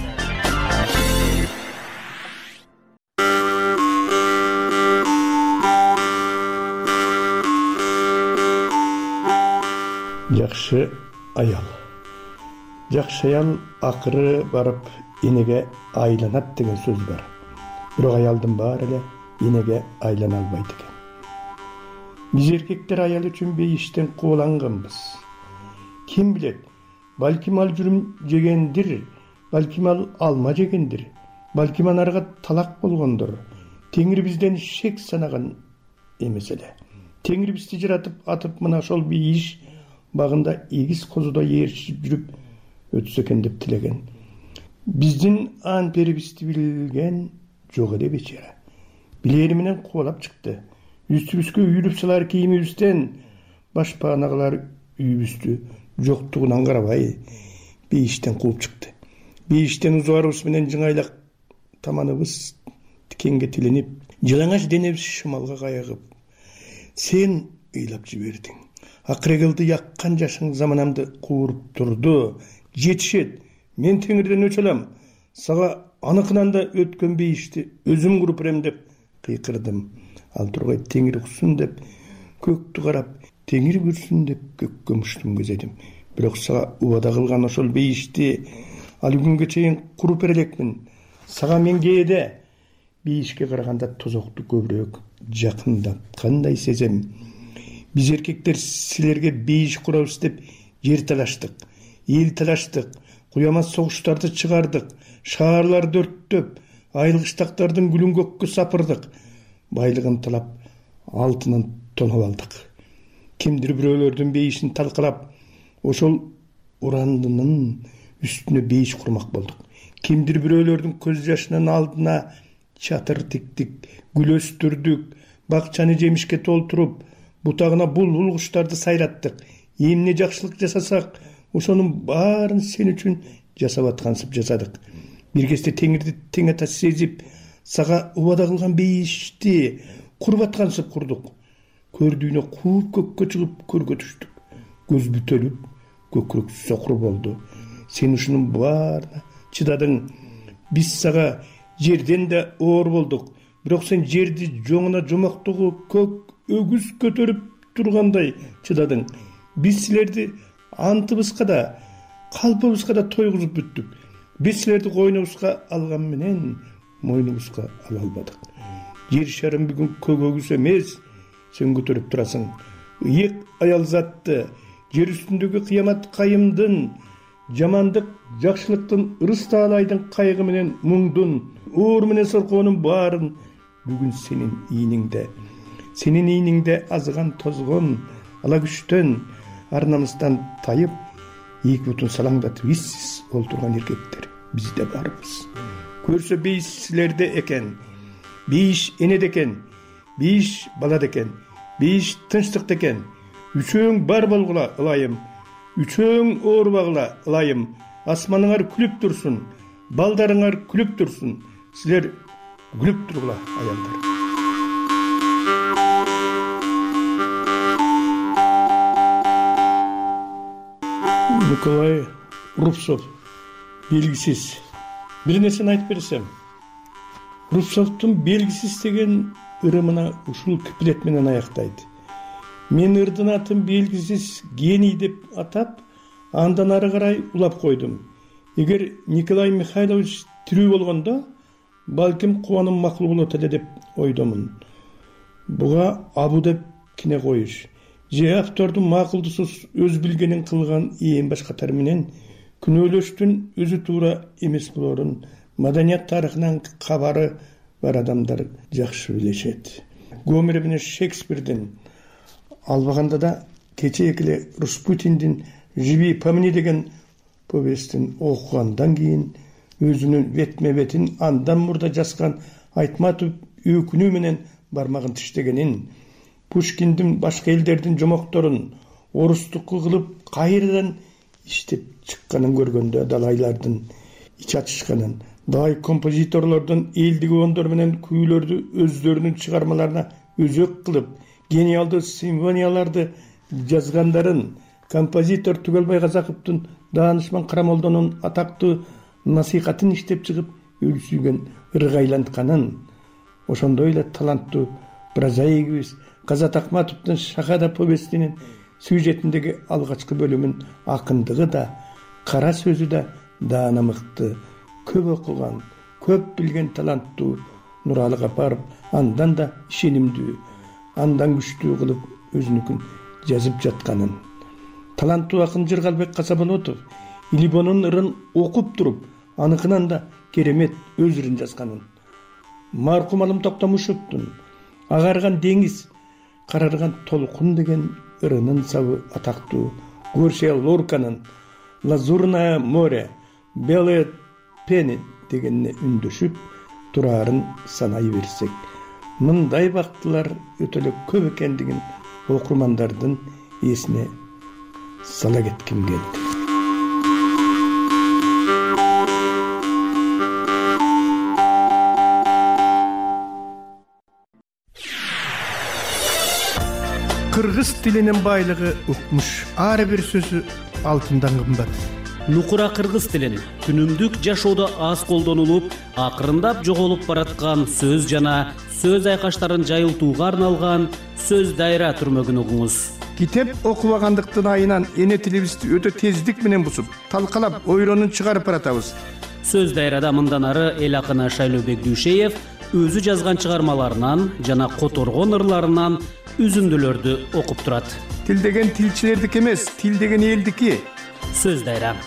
Жакшы аял. Жакшы аял акыры барып энеге айланат деген сөз бар. Бирок аялдын баары эле энеге айлана албайт экен. Биз эркектер аял үчүн бейиштен кууланганбыз. Ким билет, балким ал жүрүм жегендир, балким ал алма жегендир, балким анарга талак болгондур. Теңир бизден шек санаган эмес эле. Теңир бизди жаратып атып мына ошол бейиш багында эгиз козудо ээрчип жүрүп өтсө экен деп тилеген. Биздин ан перибизди билген жок эле бечара. Билери менен кубалап чыкты. Үстүбүзгө үйүлүп салар кийимибизден башпаанагылар үйүбүздү жоктугунан карабай бейиштен кууп чыкты. Бейиштен узуарыбыз менен жыңайлак таманыбыз тикенге тиленип, жылаңач денебиз шымалга кайыгып, сен ыйлап жибердиң. Акырегылды яккан жашың заманамды кууруп турду. Жетишет. Мен теңирден өч алам. Сага аныкынан да өткөн бейишти өзүм куруп берем деп кыйкырдым. Ал тургай теңир уксун деп көктү карап, теңир көрсүн деп көккө муштум көзөдүм. Бирок сага убада кылган ошол бейишти ал күнгө чейин куруп бере элекмин. Сага мен кээде бейишке караганда тозокту көбүрөөк жакындаткандай сезем. Биз эркектер силерге бейиш курабыз деп жер талаштык, эл талаштык, куямат согуштарды чыгардык, шаарларды өрттөп, айылгыштактардын гүлүн көккө сапырдык, байлыгын талап, алтынын тоноп алдык. Кимдир бирөөлөрдүн бейишин талкалап, ошол урандынын үстүнө бейиш курмак болдук. Кимдир бирөөлөрдүн көз жашынын алдына чатыр тиктик, гүл өстүрдүк, бакчаны жемишке толтуруп, бутагына булбул куштарды сайраттык. Эмне жакшылык жасасак, ошонун баарын сен үчүн жасап аткансып жасадык. Бир кезде теңирди тең ата сезип, сага убада кылган бейишти куруп аткансып курдук. Көрдүүнө кууп көккө чыгып көргө түштүк. Көз бүтөлүп, көкүрөк сокур болду. Сен ушунун баарына чыдадың. Биз сага жерден да оор болдук. Бирок сен жерди жоңуна жомоктогу көк өгүз көтөрүп тургандай чыдадың. Биз силерди антыбызга да, калпыбызга да тойгузуп бүттүк. Биз силерди койнубузга алган менен мойнубузга ала албадык. Жер шарын бүгүн көгөгүс эмес, сен көтөрүп турасың. Ыйык аял затты, жер үстүндөгү кыямат кайымдын, жамандык жакшылыктын, ырыс таалайдын кайгы менен муңдун, оор менен соркоонун баарын бүгүн сенин ийниңде. Сенин ийниңде азган тозгон, ала күчтөн, ар намыстан тайып, эки бутун салаңдатып иссиз олтурган эркектер бизде барбыз. Көрсө бейиш силерде экен, бейиш энеде экен, бейиш балада экен, бейиш тынчтыкта экен. Үчөөң бар болгула ылайым, үчөөң оорубагыла ылайым. Асманыңар күлүп турсун, балдарыңар күлүп турсун. Силер күлүп тургула аялдар. Николай Рубцов белгисиз. Бир нерсени айтып берсем, Рубцовдун белгисиз деген ырымына ушул куплет менен аяктайт. Мен ырдын атын белгисиз гений деп атап, андан ары карай улап койдум. Эгер Николай Михайлович тирүү болгондо, балким кубаным макул болот эле деп ойдомун. Буга абу деп кине коюш, же автордун макулдусуз өз билгенин кылган ээн баш катары менен күнөөлөштүн өзү туура эмес болорун маданият тарыхынан кабары бар адамдар жакшы билишет. Гомер менен Шекспирдин, албаганда да кече экиле Распутиндин «Живи по мне» деген повестин окугандан кийин өзүнүн бетме бетин андан мурда жазган Айтматов өкүнүү менен бармагын тиштегенин, Пушкиндин башка элдердин жомокторун орустукку кылып кайрадан иштеп чыкканын көргөндө далайлардын ич ачышканын, дагы композиторлордун элдик ондор менен күүлөрдү өздөрүнүн чыгармаларына өзөк кылып, гениалдуу симфонияларды жазгандарын, композитор Түгөлбай Казаковдун Даанышман Карамолдонун атактуу насыйкатын иштеп чыгып, өлсүйгөн ыргайлантканын, ошондой эле таланттуу прозаигибиз Казат Акматовдун Шахада повестинин сюжетиндеги алгачкы бөлүмүн акындыгы да, кара сөзү да даана мыкты, көп окуган, көп билген таланттуу Нуралы Капаров андан да ишенимдүү, андан күчтүү кылып өзүнүкүн жазып жатканын. Таланттуу акын Жыргалбек Касаболотов Илибонун ырын окуп туруп, аныкынан да керемет өз ырын жазганын. Маркум Алым Токтомушевдун Агарган деңиз, карарган толкун деген ырынын сабы атактуу. Горсия Лорканын Лазурное море, Белые пени дегенине үндөшүп турарын санай берсек, мындай бактылар өтө эле көп экендигин окурмандардын эсине сала кетким келди. Кыргыз тилинин байлыгы укмуш, ар бир сөзү алтындан кымбат. Нукура кыргыз тилин күнүмдүк жашоодо аз колдонулуп, акырындап жоголуп бараткан сөз жана сөз айкаштарын жайылтууга арналган сөз дайра түрмөгүн угуңуз. Китеп окубагандыктын айынан эне тилибизди өтө тездик менен бусуп, талкалап, ойронун чыгарып баратабыз. Сөз дайрада мындан ары эл акыны Шайлообек Дүйшеев өзү жазган чыгармаларынан жана которгон ырларынан үзүндүлөрдү окуп турат. Тил деген тилчилердики эмес, тил деген элдики. Сөз дайра.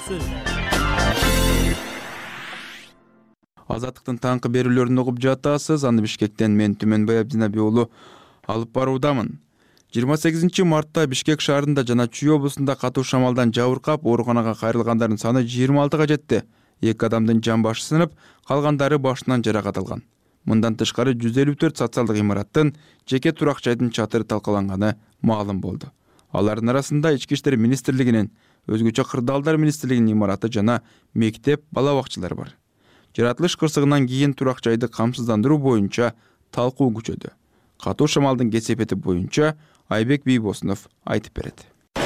Азаттыктын таңкы берүүлөрүн угуп жатасыз. Аны Бишкектен мен Түмөнбай Абдинаби уулу алып баруудамын. жыйырма сегизинчи мартта Бишкек шаарында жана Чүй облусунда катуу шамалдан жабыркап, ооруканага кайрылгандардын саны жыйырма алтыга жетти. Эки адамдын жан башы сынып, калгандары башынан жаракат алган. Мындан тышкары жүз элүү төрт социалдык имараттын, жеке турак жайдын чатыры талкаланганы маалым болду. Алардын арасында Ички иштер министрлигинин, өзгөчө Кырдаалдар министрлигинин имараты жана мектеп, бала бакчалары бар. Жаратылыш кырсыгынан кийин турак жайды камсыздандыруу боюнча талкуу күчөдү. Катуу шамалдын кесепети боюнча Айбек Бийбосунов айтып берет.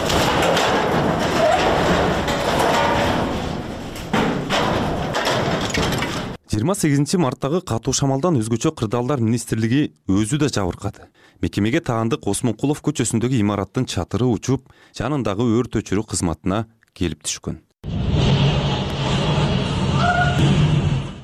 жыйырма сегизинчи марттагы катуу шамалдан өзгөчө Кырдаалдар министрлиги өзү да жабыркады. Мекемеге таандык Осмонкулов көчөсүндөгү имараттын чатыры учуп, жанындагы өрт өчүрүү кызматына келип түшкөн.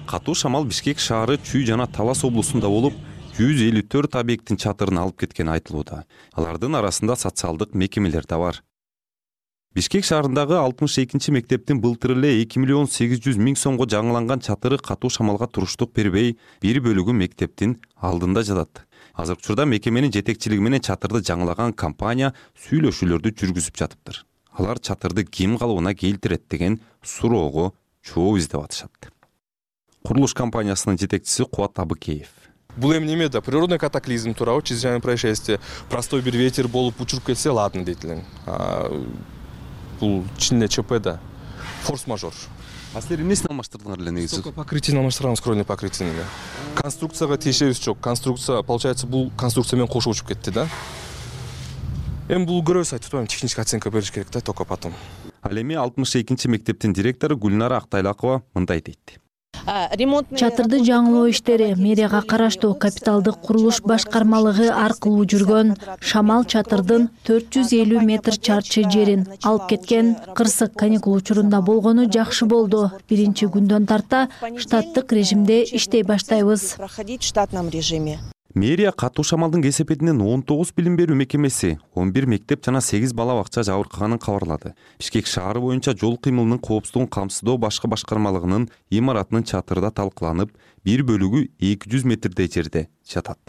катуу шамал Бишкек шаары Чүй жана Талас облусунда болуп, жүз элүү төрт объекттин чатырын алып кеткени айтылууда. Алардын арасында социалдык мекемелер да бар. Бишкек шаарындагы алтымыш экинчи мектептин былтыр эле эки миллион сегиз жүз миң сомго жаңыланган чатыры катуу шамалга туруштук бербей, бир бөлүгү мектептин алдында жатат. Азыркы учурда мекеменин жетекчилиги менен чатырды жаңылаган компания сүйлөшүүлөрдү жүргүзүп жатыптыр. Алар чатырды ким калыбына келтирет деген суроого жооп издеп атышат. Курулуш компаниясынын жетекчиси Кубат Абыкеев. Бул эми неме да, природный катаклизм туурабы, чрезвычайное происшествие, простой бир ветер болуп учуруп кетсе ладно дейт элең. Бул чын эле ЧП да, форс-мажор. А силер эмнесин алмаштырдыңар эле негизи? Только покрытиени алмаштырганбыз, кровельный покрытиени эле. Конструкцияга тиешебиз жок. Конструкция, получается, бул конструкция менен кошо учуп кетти да. Эми бул көрөбүз, айтып атпаймынбы, технический оценка бериш керек да, только потом. Ал эми алтымыш экинчи мектептин директору Гүлнара Актайлакова мындай дейт. Чатырды жаңылоо иштери мэрияга караштуу капиталдык курулуш башкармалыгы аркылуу жүргөн. Шамал чатырдын төрт жүз элүү метр чарчы жерин алып кеткен. Кырсык каникул учурунда болгону жакшы болду. Биринчи күндөн тарта штаттык режимде иштей баштайбыз. Мэрия катуу шамалдын кесепетинен он тогуз билим берүү мекемеси, он бир мектеп жана сегиз бала бакча жабыркаганын кабарлады. Бишкек шаары боюнча жол кыймылынын коопсуздугун камсыздоо башкы башкармалыгынын имаратынын чатырда талкыланып, бир бөлүгү эки жүз метрдей жерде жатат.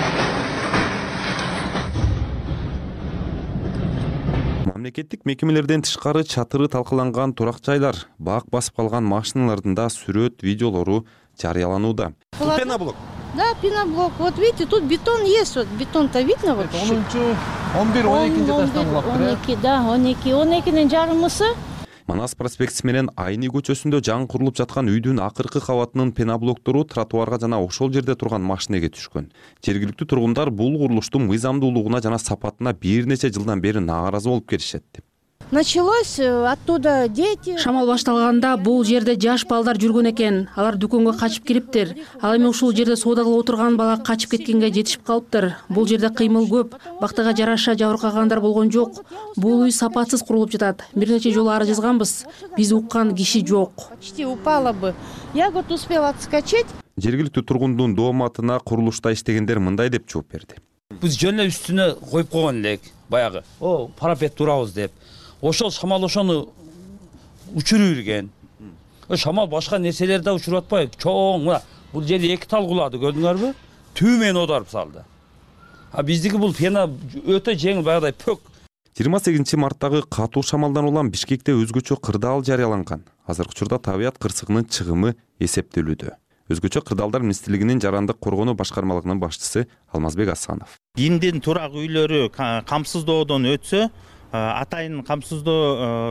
Мамлекеттик мекемелерден тышкары чатыры талкаланган турак жайлар, бак басып калган машиналардын да сүрөт, видеолору жарыяланууда. Пеноблок. Да, пеноблок. Вот видите, тут бетон есть, вот бетон-то видно вот. он бир, он эки он эки, да, он эки, он экинин жарымысы. Манас проспектиси менен Айны көчөсүндө жаңы курулуп жаткан үйдүн акыркы кабатынын пеноблоктору тротуарга жана ошол жерде турган машинеге түшкөн. Жергиликтүү тургундар бул курулуштун мыйзамдуулугуна жана сапатына бир нече жылдан бери нааразы болуп келишет. Началось оттуда дети. Шамал башталганда бул жерде жаш балдар жүргөн экен. Алар дүкөнгө качып кириптир. Ал эми ушул жерде соода кылып отурган бала качып кеткенге жетишип калыптыр. Бул жерде кыймыл көп. Бактыга жараша жабыркагандар болгон жок. Бул үй сапатсыз курулуп жатат. Бир нече жолу арыз жазганбыз. Биз уккан киши жок. Почти упала бы. Я вот успела отскочить. Жергиликтүү тургундун дооматына курулушта иштегендер мындай деп жооп берди. Биз жөн эле үстүнө коюп койгон элек, баягы. О, парапет турабыз деп. Ошол шамал ошону учуруп жүргөн. Шамал башка нерселерди да учуруп атпайбы? Чоң, мына бул жерде эки тал кулады, көрдүңөрбү? Түймени оодарып салды. А биздики бул пена өтө жеңил, баягыдай пөк. жыйырма сегизинчи марттагы катуу шамалдан улам Бишкекте өзгөчө кырдаал жарыяланган. Азыркы учурда табият кырсыгынын чыгымы эсептелүүдө. Өзгөчө кырдаалдар министрлигинин жарандык коргонуу башкармалыгынын башчысы Алмазбек Асанов. Кимдин турак үйлөрү камсыздоодон өтсө, атайын камсыздоо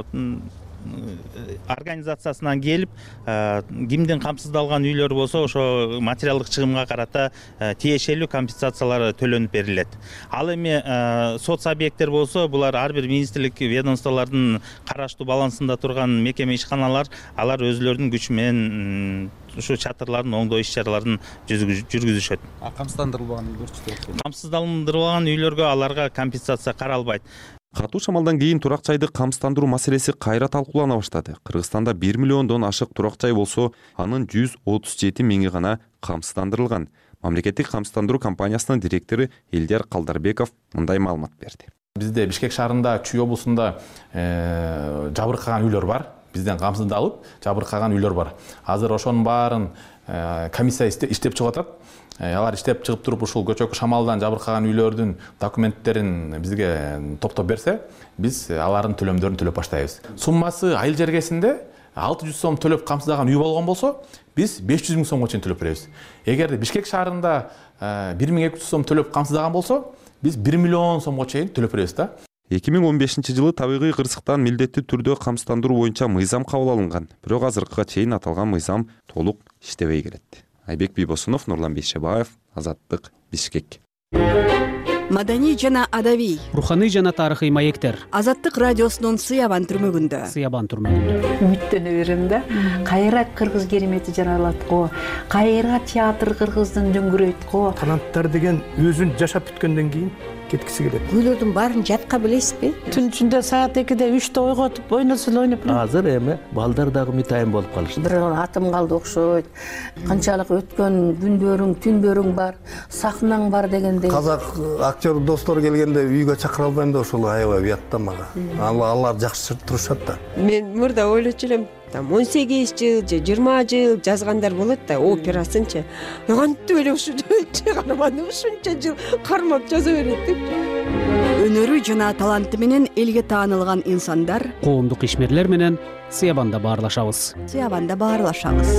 организациясынан келип, кимдин камсыздалган үйлөр болсо, ошо материалдык чыгымга карата тиешелүү компенсациялар төлөнүп берилет. Ал эми соц объекттер болсо, булар ар бир министрлик ведомстволордун караштуу балансында турган мекеме ишканалар, алар өзүлөрүнүн күчү менен ушу чатырлардын оңдоо иш чараларын жүргүзүшөт. А камсыздандырылбаган үйлөрчү? Камсыздандырылган үйлөргө аларга компенсация каралбайт. Катуу шамалдан кийин турак жайды камсыздандыруу маселеси кайра талкуулана баштады. Кыргызстанда бир миллиондон ашык турак жай болсо, анын жүз отуз жети миңи гана камсыздандырылган. Мамлекеттик камсыздандыруу компаниясынын директору Элдияр Калдарбеков мындай маалымат берди. Бизде Бишкек шаарында, Чүй облусунда жабыркаган үйлөр бар. Бизден камсыздалып, жабыркаган үйлөр бар. Азыр ошонун баарын комиссия иштеп чыгып атат. Алар иштеп чыгып туруп ушул көчөкү шамалдан жабыркаган үйлөрдүн документтерин бизге топтоп берсе, биз алардын төлөмдөрүн төлөп баштайбыз. Суммасы айыл жергесинде алты жүз сом төлөп камсыздаган үй болгон болсо, биз беш жүз миң сомго чейин төлөп беребиз. Эгерде Бишкек шаарында бир миң эки жүз сом төлөп камсыздаган болсо, биз бир миллион сомго чейин төлөп беребиз да. эки миң он бешинчи жылы табигый кырсыктан милдеттүү түрдө камсыздандыруу боюнча мыйзам кабыл алынган. Бирок азыркыга чейин аталган мыйзам толук иштебей келет. Айбек Бийбосунов, Нурлан Бейшебаев, Азаттык, Бишкек. Маданий жана адабий, руханий жана тарыхый маектер. Азаттык радиосунун Сыябан түрмөгүндө. Сыябан түрмөгүндө. Үмүттөнө берем да. Кайра кыргыз керемети жаралат го. Кайра театр кыргыздын дөңгүрөйт го. Таланттар деген өзүн жашап бүткөндөн кийин кеткиси келет. Үйлөрдүн баарын жатка билесизби? Түн ичинде саат экиде үчтө ойготуп ойносо эле ойноп элем. Азыр эми балдар дагы мытайын болуп калышты. Бир атым калды окшойт. Канчалык өткөн күндөрүң, түндөрүң бар, сахнаң бар дегендей. Казак актер достор келгенде үйгө чакыра албайм да ошол аябай уятта мага. Алар жакшы турушат да. Мен мурда ойлочу элем, там он сегиз жыл же жыйырма жыл жазгандар болот да, операсынчы. Кантип эле ушу чыгарманы ушунча жыл кармап жаза берет деп. Өнөрү жана таланты менен элге таанылган инсандар коомдук ишмерлер менен Сыябанда баарлашабыз. Сыябанда баарлашабыз.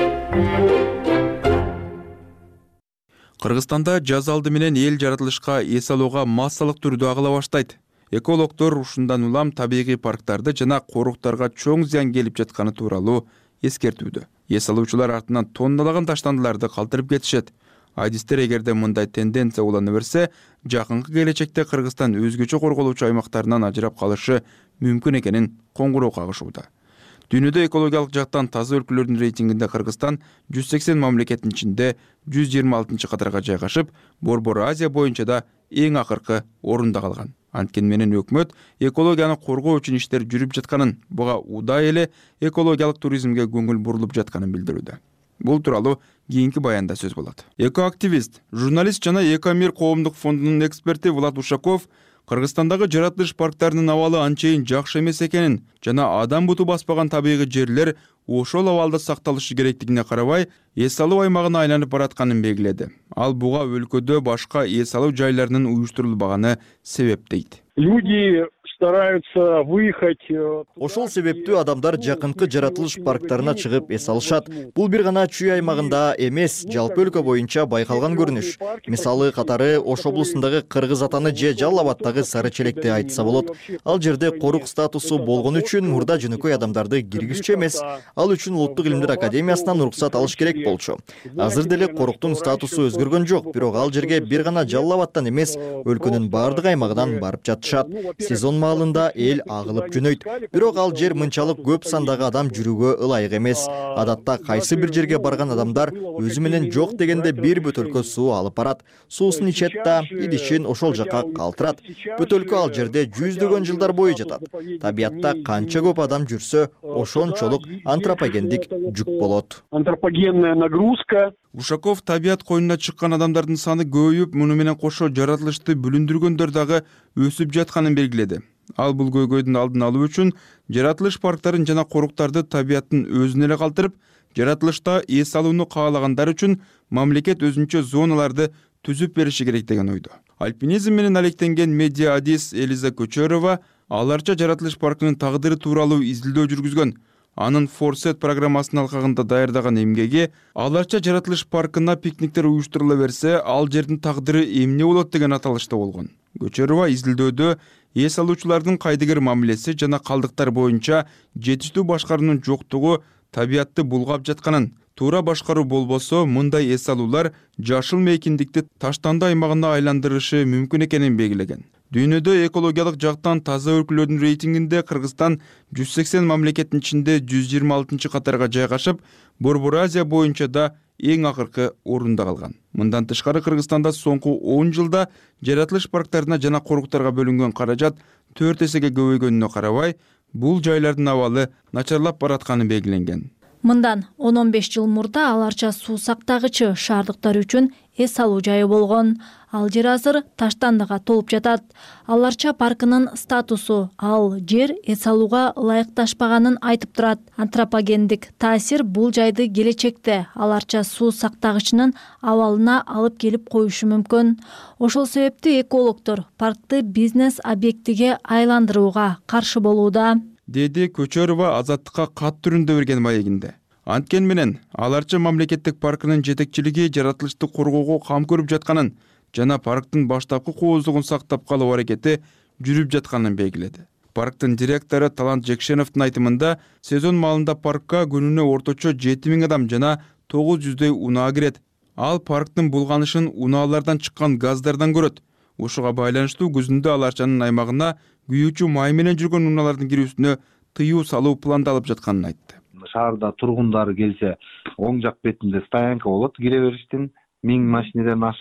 Кыргызстанда жаз алды менен эл жаратылышка эс алууга массалык түрдө агыла баштайт. Экологдор ушундан улам табигый парктарды жана коруктарга чоң зыян келип жатканы тууралуу эскертүүдө. Эс алуучулар артынан тонналаган таштандыларды калтырып кетишет. Айдистер эгерде мындай тенденция улана берсе, жакынкы келечекте Кыргызстан өзгөчө корголуучу аймактарынан ажырап калышы мүмкүн экенин коңгуроо кагышууда. Дүйнөдө экологиялык жактан таза өлкөлөрдүн рейтингинде Кыргызстан жүз сексен мамлекеттин ичинде жүз жыйырма алтынчы катарга жайгашып, Борбор Азия боюнча да эң акыркы орунда калган. Анткени менен өкмөт экологияны коргоо үчүн иштер жүрүп жатканын, буга удай эле экологиялык туризмге көңүл бурулуп жатканын билдирүүдө. Бул тууралуу кийинки баянда сөз болот. Экоактивист, журналист жана Экомир коомдук фондунун эксперти Влад Ушаков Кыргызстандагы жаратылыш парктарынын абалы анчейин жакшы эмес экенин жана адам буту баспаган табигый жерлер ошол абалда сакталышы керектигине карабай, эс алуу аймагына айланып баратканын белгиледи. Ал буга өлкөдө башка эс алуу жайларынын уюштурулбаганы себеп дейт. Люди стараются выехать. Ошол себептүү адамдар жакынкы жаратылыш парктарына чыгып эс алышат. Бул бир гана Чүй аймагында эмес, жалпы өлкө боюнча байкалган көрүнүш. Мисалы катары Ош облусундагы Кыргыз Атаны же Жалал Абаддагы Сары Челекти айтса болот. Ал жерде корук статусу болгон үчүн мурда жөнөкөй адамдарды киргизчү эмес, ал үчүн Улуттук илимдер академиясынан уруксат алыш керек болчу. Азыр деле коруктун статусу өзгөргөн жок, бирок ал жерге бир гана Жалал Абадтан эмес, өлкөнүн бардык аймагынан барып жатышат. Сезон маалында эл агылып жөнөйт. Бирок ал жер мынчалык көп сандагы адам жүрүүгө ылайык эмес. Адатта кайсы бир жерге барган адамдар өзү менен жок дегенде бир бөтөлкө суу алып барат. Суусун ичет да, идишин ошол жака калтырат. Бөтөлкө ал жерде жүздөгөн жылдар бою жатат. Табиятта канча көп адам жүрсө, ошончолук антропогендик жүк болот. Антропогенная нагрузка. Ушаков табият коюнуна чыккан адамдардын саны көбөйүп, муну менен кошо жаратылышты бүлүндүргөндөр дагы өсүп жатканын белгиледи. Ал бул көйгөйдүн алдын алуу үчүн жаратылыш парктарын жана коруктарды табияттын өзүнө эле калтырып, жаратылышта эс алууну каалагандар үчүн мамлекет өзүнчө зоналарды түзүп бериши керек деген ойдо. Альпинизм менен алектенген медиа адис Элиза Көчөрова аларча жаратылыш паркынын тагдыры тууралуу изилдөө жүргүзгөн. Анын Форсет программасынын алкагында даярдаган эмгеги аларча жаратылыш паркына пикниктер уюштурула берсе, ал жердин тагдыры эмне болот деген аталышта болгон. Көчөрова изилдөөдө эс алуучулардын кайдыгер мамилеси жана калдыктар боюнча жетиштүү башкаруунун жоктугу табиятты булгап жатканын, туура башкаруу болбосо мындай эс алуулар жашыл мейкиндикти таштанды аймагына айландырышы мүмкүн экенин белгилеген. Дүйнөдө экологиялык жактан таза өлкөлөрдүн рейтингинде Кыргызстан жүз сексен мамлекеттин ичинде жүз жыйырма алтынчы катарга жайгашып, Борбор Азия боюнча да эң акыркы орунда калган. Мындан тышкары Кыргызстанда соңку он жылда жаратылыш парктарына жана коруктарга бөлүнгөн каражат төрт эсеге көбөйгөнүнө карабай, бул жайлардын абалы начарлап баратканы белгиленген. Мындан он он беш жыл мурда аларча суу сактагычы шаардыктар үчүн эс алуу жайы болгон. Ал жер азыр таштандыга толуп жатат. Аларча паркынын статусу ал жер эс алууга ылайыкташпаганын айтып турат. Антропогендик таасир бул жайды келечекте аларча суу сактагычынын абалына алып келип коюшу мүмкүн. Ошол себептүү экологдор паркты бизнес объектиге айландырууга каршы болууда, деди Көчөрова Азаттыкка кат түрүндө берген маегинде. Анткени менен аларча мамлекеттик паркынын жетекчилиги жаратылышты коргоого кам көрүп жатканын жана парктын баштапкы кооздугун сактап калуу аракети жүрүп жатканын белгиледи. Парктын директору Талант Жекшеновдун айтымында, сезон маалында паркка күнүнө орточо жети миң адам жана тогуз жүздөй унаа кирет. Ал парктын булганышын унаалардан чыккан газдардан көрөт. Ушуга байланыштуу күзүндө аларчанын аймагына күйүүчү май менен жүргөн унаалардын кирүүсүнө тыюу салуу пландалып жатканын айтты. Шаарда тургундар келсе, оң жак бетинде стоянка болот, кире бериштин миң машинеден ашык.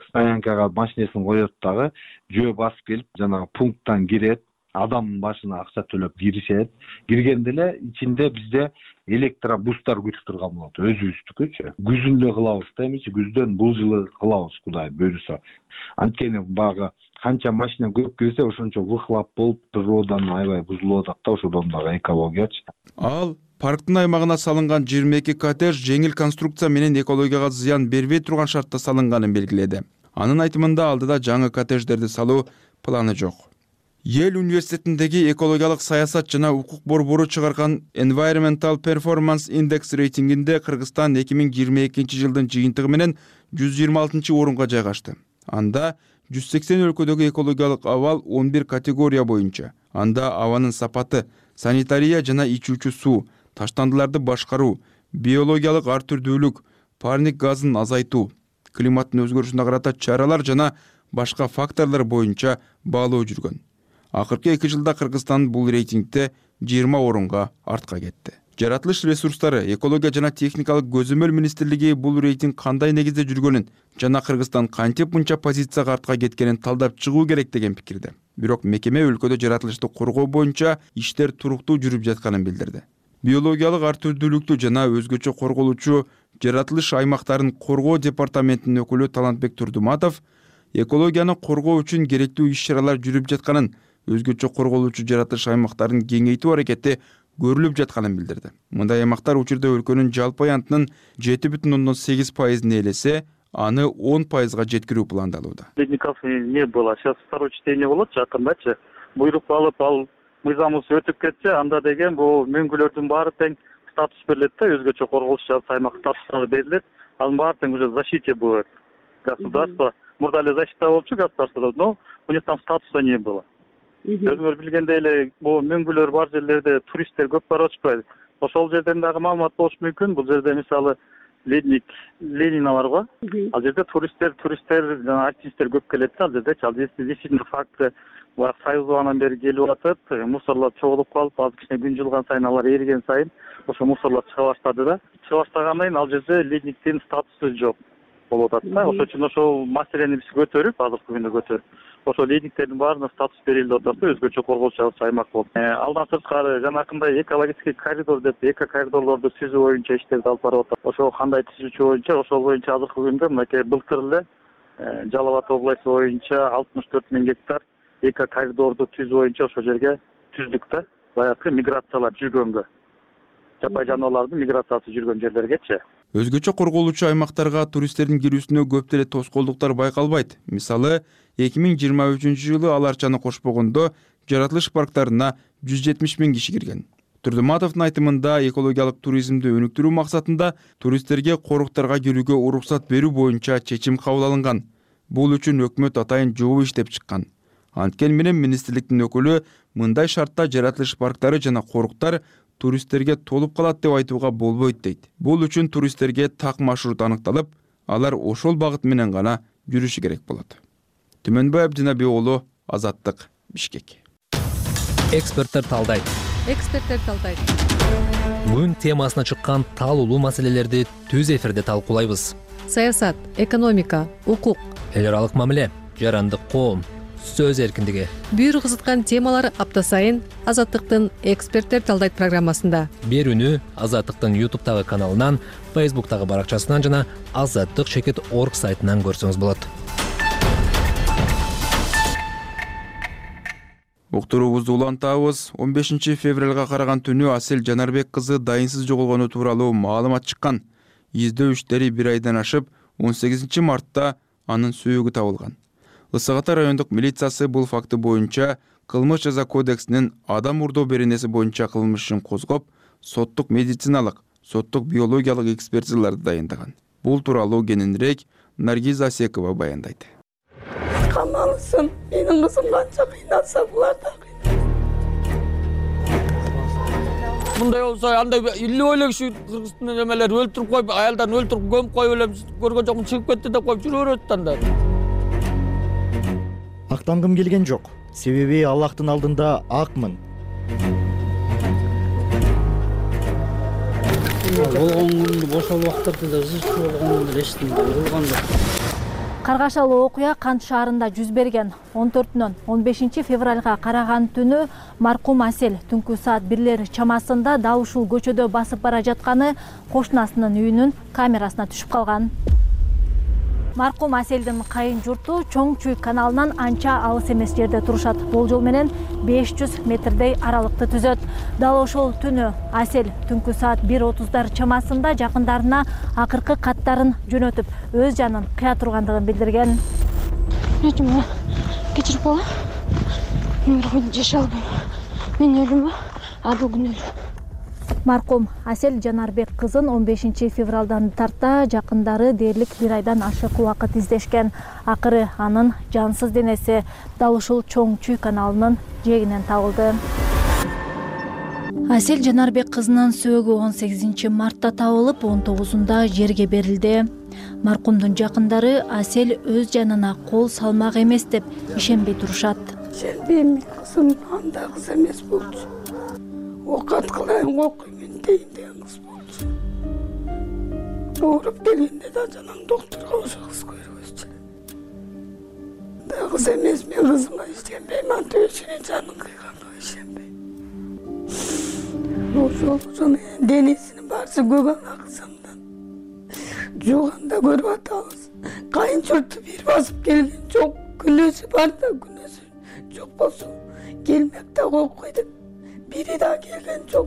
стоянкага машинесин коет дагы жөө басып келип жанагы пункттан кирет, адамдын башына акча төлөп киришет. Киргенде эле ичинде бизде электробустар күтүп турган болот, өзүбүздүкүчү. Күзүндө кылабыз да эмичи, күздөн бул жылы кылабыз Кудай буйруса. Анткени багы канча машина көп келсе, ошончо выхлоп болуп, природаны аябай бузулуп атат да, ошодон дагы экологиячы. Ал парктын аймагына салынган жыйырма эки коттедж жеңил конструкция менен экологияга зыян бербей турган шартта салынганын белгиледи. Анын айтымында алдыда жаңы коттедждерди салуу планы жок. Ел университетиндеги экологиялык саясат жана укук борбору чыгарган Environmental Performance Index рейтингинде Кыргызстан эки миң жыйырма экинчи жылдын жыйынтыгы менен жүз жыйырма алтынчы орунга жайгашты. Анда жүз сексен өлкөдөгү экологиялык абал он бир категория боюнча. Анда абанын сапаты, санитария жана ичүүчү суу, таштандыларды башкаруу, биологиялык ар түрдүүлүк, парник газын азайтуу, климаттын өзгөрүшүнө карата чаралар жана башка факторлор боюнча баалоо жүргөн. Акыркы эки жылда Кыргызстан бул рейтингде жыйырма орунга артка кетти. Жаратылыш ресурстары, экология жана техникалык көзөмөл министрлиги бул рейтинг кандай негизде жүргөнүн жана Кыргызстан кантип мынча позицияга артка кеткенин талдап чыгуу керек деген пикирде. Бирок мекеме өлкөдө жаратылышты коргоо боюнча иштер туруктуу жүрүп жатканын билдирди. Биологиялык ар түрдүүлүктү жана өзгөчө корголуучу жаратылыш аймактарын коргоо департаментинин өкүлү Талантбек Турдуматов экологияны коргоо үчүн керектүү иш-чаралар жүрүп жатканын, өзгөчө корголуучу жаратылыш аймактарын кеңейтүү аракети көрүлүп жатканын билдирди. Мындай аймактар учурда өлкөнүн жалпы аянтынын жети бүтүн ондон сегиз пайызын ээлесе, аны он пайызга жеткирүү пландалууда. Ледников не было. Сейчас второе чтение болот жакындачы. Буйрук алып, ал мыйзамыбыз өтүп кетсе, анда деген бул мөңгүлөрдүн баары тең статус берилет да, өзгөчө корголуучу аймак статусу берилет. Анын баары тең уже защите будет. Государство мурда эле защита болчу государстводо, но у них там статуса не было. Өзүңөр билгендей эле, бул мөңгүлөр бар жерлерде туристтер көп барып атышпайбы? Ошол жерден дагы маалымат болуш мүмкүн. Бул жерде мисалы ледник Ленина бар го. Ал жерде туристтер, туристтер жана альпинисттер көп келет да, ал жерде. Ал жерде действительно факты бар, союзованан бери келип атат, мусорлар чогулуп калып, азыр кичине күн жылган сайын алар эриген сайын ошо мусорлар чыга баштады да. Чыга баштагандан кийин ал жерде ледниктин статусу жок болуп атат да. Ошон үчүн ошол маселени биз көтөрүп, азыркы күндө көтөрүп, ошол ледниктердин баарына статус берилди атат да, өзгөчө корголчу аймак болуп. Алдан сырткары жанакындай экологический коридор деп эко коридорлорду түзүү боюнча иштерди алып барып атат. Ошол кандай түзүүчү боюнча, ошол боюнча азыркы күндө мынакей былтыр эле Жалал Абад областы боюнча алтымыш төрт миң гектар эко коридорду түзүү боюнча ошол жерге түздүк да. Баягы миграциялар жүргөнгө, жапай жаныбарлардын миграциясы жүргөн жерлергечи. Өзгөчө корголуучу аймактарга туристтердин кирүүсүнө көп деле тоскоолдуктар байкалбайт. Мисалы, эки миң жыйырма үчүнчү жылы ал арчаны кошпогондо жаратылыш парктарына жүз жетимиш миң киши кирген. Турдуматовдун айтымында экологиялык туризмди өнүктүрүү максатында туристтерге коруктарга кирүүгө уруксат берүү боюнча чечим кабыл алынган. Бул үчүн өкмөт атайын жобо иштеп чыккан. Анткени менен министрликтин өкүлү мындай шартта жаратылыш парктары жана коруктар туристтерге толуп калат деп айтууга болбойт дейт. Бул үчүн туристтерге так маршрут аныкталып, алар ошол багыт менен гана жүрүшү керек болот. Түмөнбай Абдинаби уулу, Азаттык, Бишкек. Эксперттер талдайт. Эксперттер талдайт. Күн темасына чыккан таалуулуу маселелерди түз эфирде талкуулайбыз. Саясат, экономика, укук, эл аралык мамиле, жарандык коом, сөз эркиндиги. Бүйүр кызыткан темалар апта сайын Азаттыктын Эксперттер талдайт программасында. Берүүнү Азаттыктын ютубтагы каналынан, фейсбуктагы баракчасынан жана азаттык чекит точка орг сайтынан көрсөңүз болот. Уктуруубузду улантабыз. он бешинчи февралга караган түнү Асель Жанарбек кызы дайынсыз жоголгону тууралуу маалымат чыккан. Издөө иштери бир айдан ашып, он сегизинчи мартта анын сүйөгү табылган. Ысык Ата райондук милициясы бул факты боюнча кылмыш жаза кодексинин адам урдоо беренеси боюнча кылмыш ишин козгоп, соттук медициналык, соттук биологиялык экспертизаларды дайындаган. Бул тууралуу кененирээк Наргиз Асекова баяндайт. Камалсын, менин кызым канча кыйналса булар да кыйналат. Мындай болсо андай илип ойлогушу Кыргызстан эмелер өлтүрүп коюп, аялдан өлтүрүп көмүп коюп элем көргөн жокмун, чыгып кетти деп коюп жүрө берет анда. Актангым келген жок. Себеби Аллахтын алдында акмын. Болгон күндү бошол убактарда да ызы болгон эчтим, урулган жок. Каргашалуу окуя Кант шаарында жүз берген. он төртүнөн он бешинчи февралга караган түнү маркум Асел түнкү саат бирлер чамасында дал ушул көчөдө басып бара жатканы кошунасынын үйүнүн камерасына түшүп калган. Маркум Аселдин кайын журту Чоң Чүй каналынан анча алыс эмес жерде турушат. Болжол менен беш жүз метрдей аралыкты түзөт. Дал ошол түнү Асел түнкү саат бир отуздар чамасында жакындарына акыркы каттарын жөнөтүп, өз жанын кыя тургандыгын билдирген. Мен кечирип коела. Мен жашай албайм. Мен өлүмү адыл күнөөлүү. Маркум Асел Жанарбек кызын он бешинчи февралдан тарта жакындары дээрлик бир айдан ашык убакыт издешкен. Акыры анын жансыз денеси дал ушул Чоң Чүй каналынын жээгинен табылды. Асел Жанарбек кызынын сөөгү он сегизинчи мартта табылып, он тогузунда жерге берилди. Маркумдун жакындары Асел өз жанына кол салмак эмес деп ишенбей турушат. Ишенбейм, кызым андай кыз эмес болчу. Окат кылайын, окуймун дейин деген кыз болчу. Ооруп келгенде да жанагы доктурга ошо кыз көрбөчү. Да кыз эмес, мен кызыма ишенбейм, антип өзүнүн жанын кыйганга ишенбейм. Ошол ошонун денесинин баары көгөн аксамдан жууганда көрүп атабыз. Кайын журту бир басып келген жок, күнөөсү бар да күнөөсү жок болсо келмек да коюп койду. Бири да келген жок.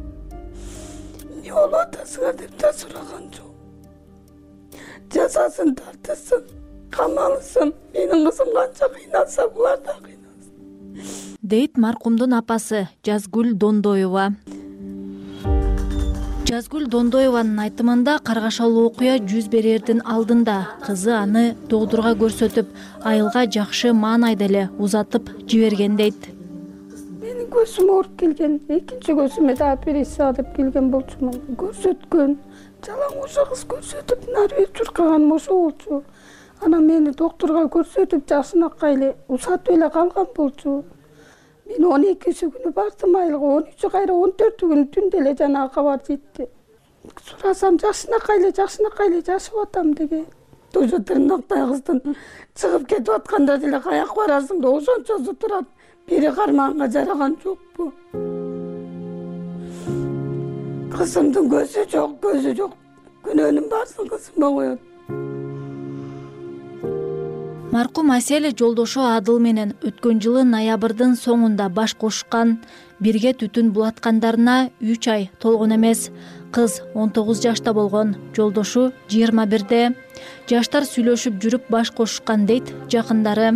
Не болуп атасыңар деп да сураган жок. Жазасын тартылсын, камалсын. Менин кызым канча кыйналса, булар да кыйналсын. Дейт маркумдун апасы Жазгүл Дондоева. Жазгүл Дондоеванын айтымында каргашалуу окуя жүз берердин алдында кызы аны доодурга көрсөтүп, айылга жакшы маанайда эле узатып жиберген дейт. Менин көзүм ооруп келген, экинчи көзүмө да операция деп келген болчумун. Көрсөткөн, жалаң ошо кыз көрсөтүп, нары бери чуркаган ошо болчу. Анан мени доктурга көрсөтүп, жакшынакай эле узатып эле калган болчу. Мен он экиси күнү бардым айылга, он үчү кайра он төртү күнү түндө эле жанагы кабар жетти. Сурасам, жакшынакай эле, жакшынакай эле жашап атам деген. Ошо тырнактай кыздын чыгып кетип атканда деле каяк барасың да ошончосу турат. Бири карманга жараган жокпу. Кызымдын көзү жок, көзү жок. Күнөөнүн баарын кызыма коет. Маркум Асел жолдошу Адыл менен өткөн жылы ноябрдын соңунда баш кошушкан. Бирге түтүн булаткандарына үч ай толгон эмес. Кыз он тогуз жашта болгон, жолдошу жыйырма бирде. Жаштар сүйлөшүп жүрүп баш кошушкан дейт жакындары.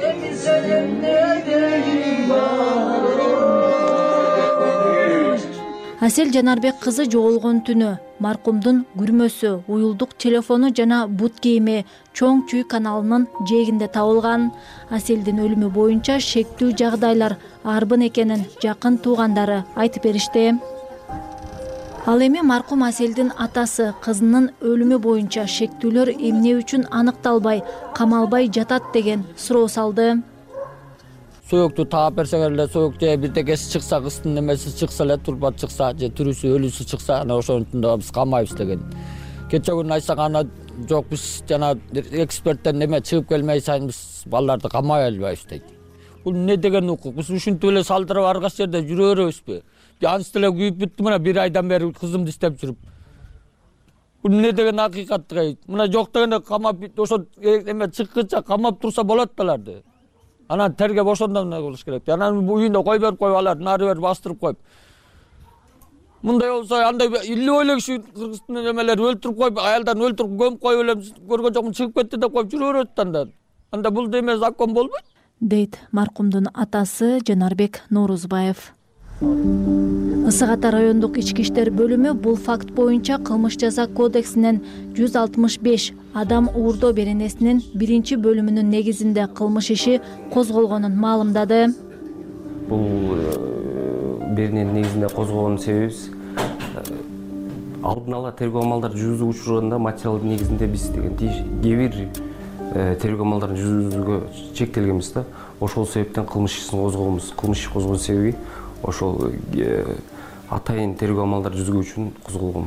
Асел Жанарбек кызы жоголгон түнү маркумдун күрмөсү, уюлдук телефону жана бут кийими Чоң Чүй каналынын жээгинде табылган. Аселдин өлүмү боюнча шектүү жагдайлар арбын экенин жакын туугандары айтып беришти. Ал эми маркум Аселдин атасы кызынын өлүмү боюнча шектүүлөр эмне үчүн аныкталбай, камалбай жатат деген суроо салды. Сөйөктү таап берсеңер эле, сөйөк же бирдекеси чыкса, кыздын немеси чыкса эле, турбат чыкса, же түрүсү, өлүсү чыкса, ана ошонун үчүн биз камайбыз деген. Кече күнү айтсак, ана жок, биз жана эксперттер неме чыгып келмей сайын биз балдарды камай албайбыз дейт. Бул эмне деген укук? Биз ушинтип эле салдырып ар кайсы жерде жүрө беребизби? Ансы деле күйүп бүттү, мына бир айдан бери кызымды издеп жүрүп. Бул эмне деген акыйкат? Мына жок дегенде камап ошо эме чыккыча камап турса болот аларды. Анан тергеп ошондон эле болуш керек. Анан үйүндө кой берип коюп аларды, нары бери бастырып коюп. Мындай болсо, андай илүү эле киши кыргыздын эмелери өлтүрүп коюп, аялдарын өлтүрүп көмүп коюп эле көргөн жокмун, чыгып кетти деп коюп жүрө берет анда. Анда бул деме закон болбойт, дейт маркумдун атасы Жанарбек Норузбаев. Ысык Ата райондук ички иштер бөлүмү бул факт боюнча кылмыш жаза кодексинин жүз алтымыш беш адам уурдоо беренесинин биринчи бөлүмүнүн негизинде кылмыш иши козголгонун маалымдады. Бул берененин негизинде козголгон себебибиз алдын ала тергөө амалдарын жүргүзүү учурунда материалдын негизинде биз деген кээ бир тергөө амалдарын жүргүзүүгө чектелгенбиз да. Ошол себептен кылмыш ишин козгогонбуз. Кылмыш иши козгоон себеби ошол атайын тергөө амалдары жүргүзүү үчүн козголгонбуз.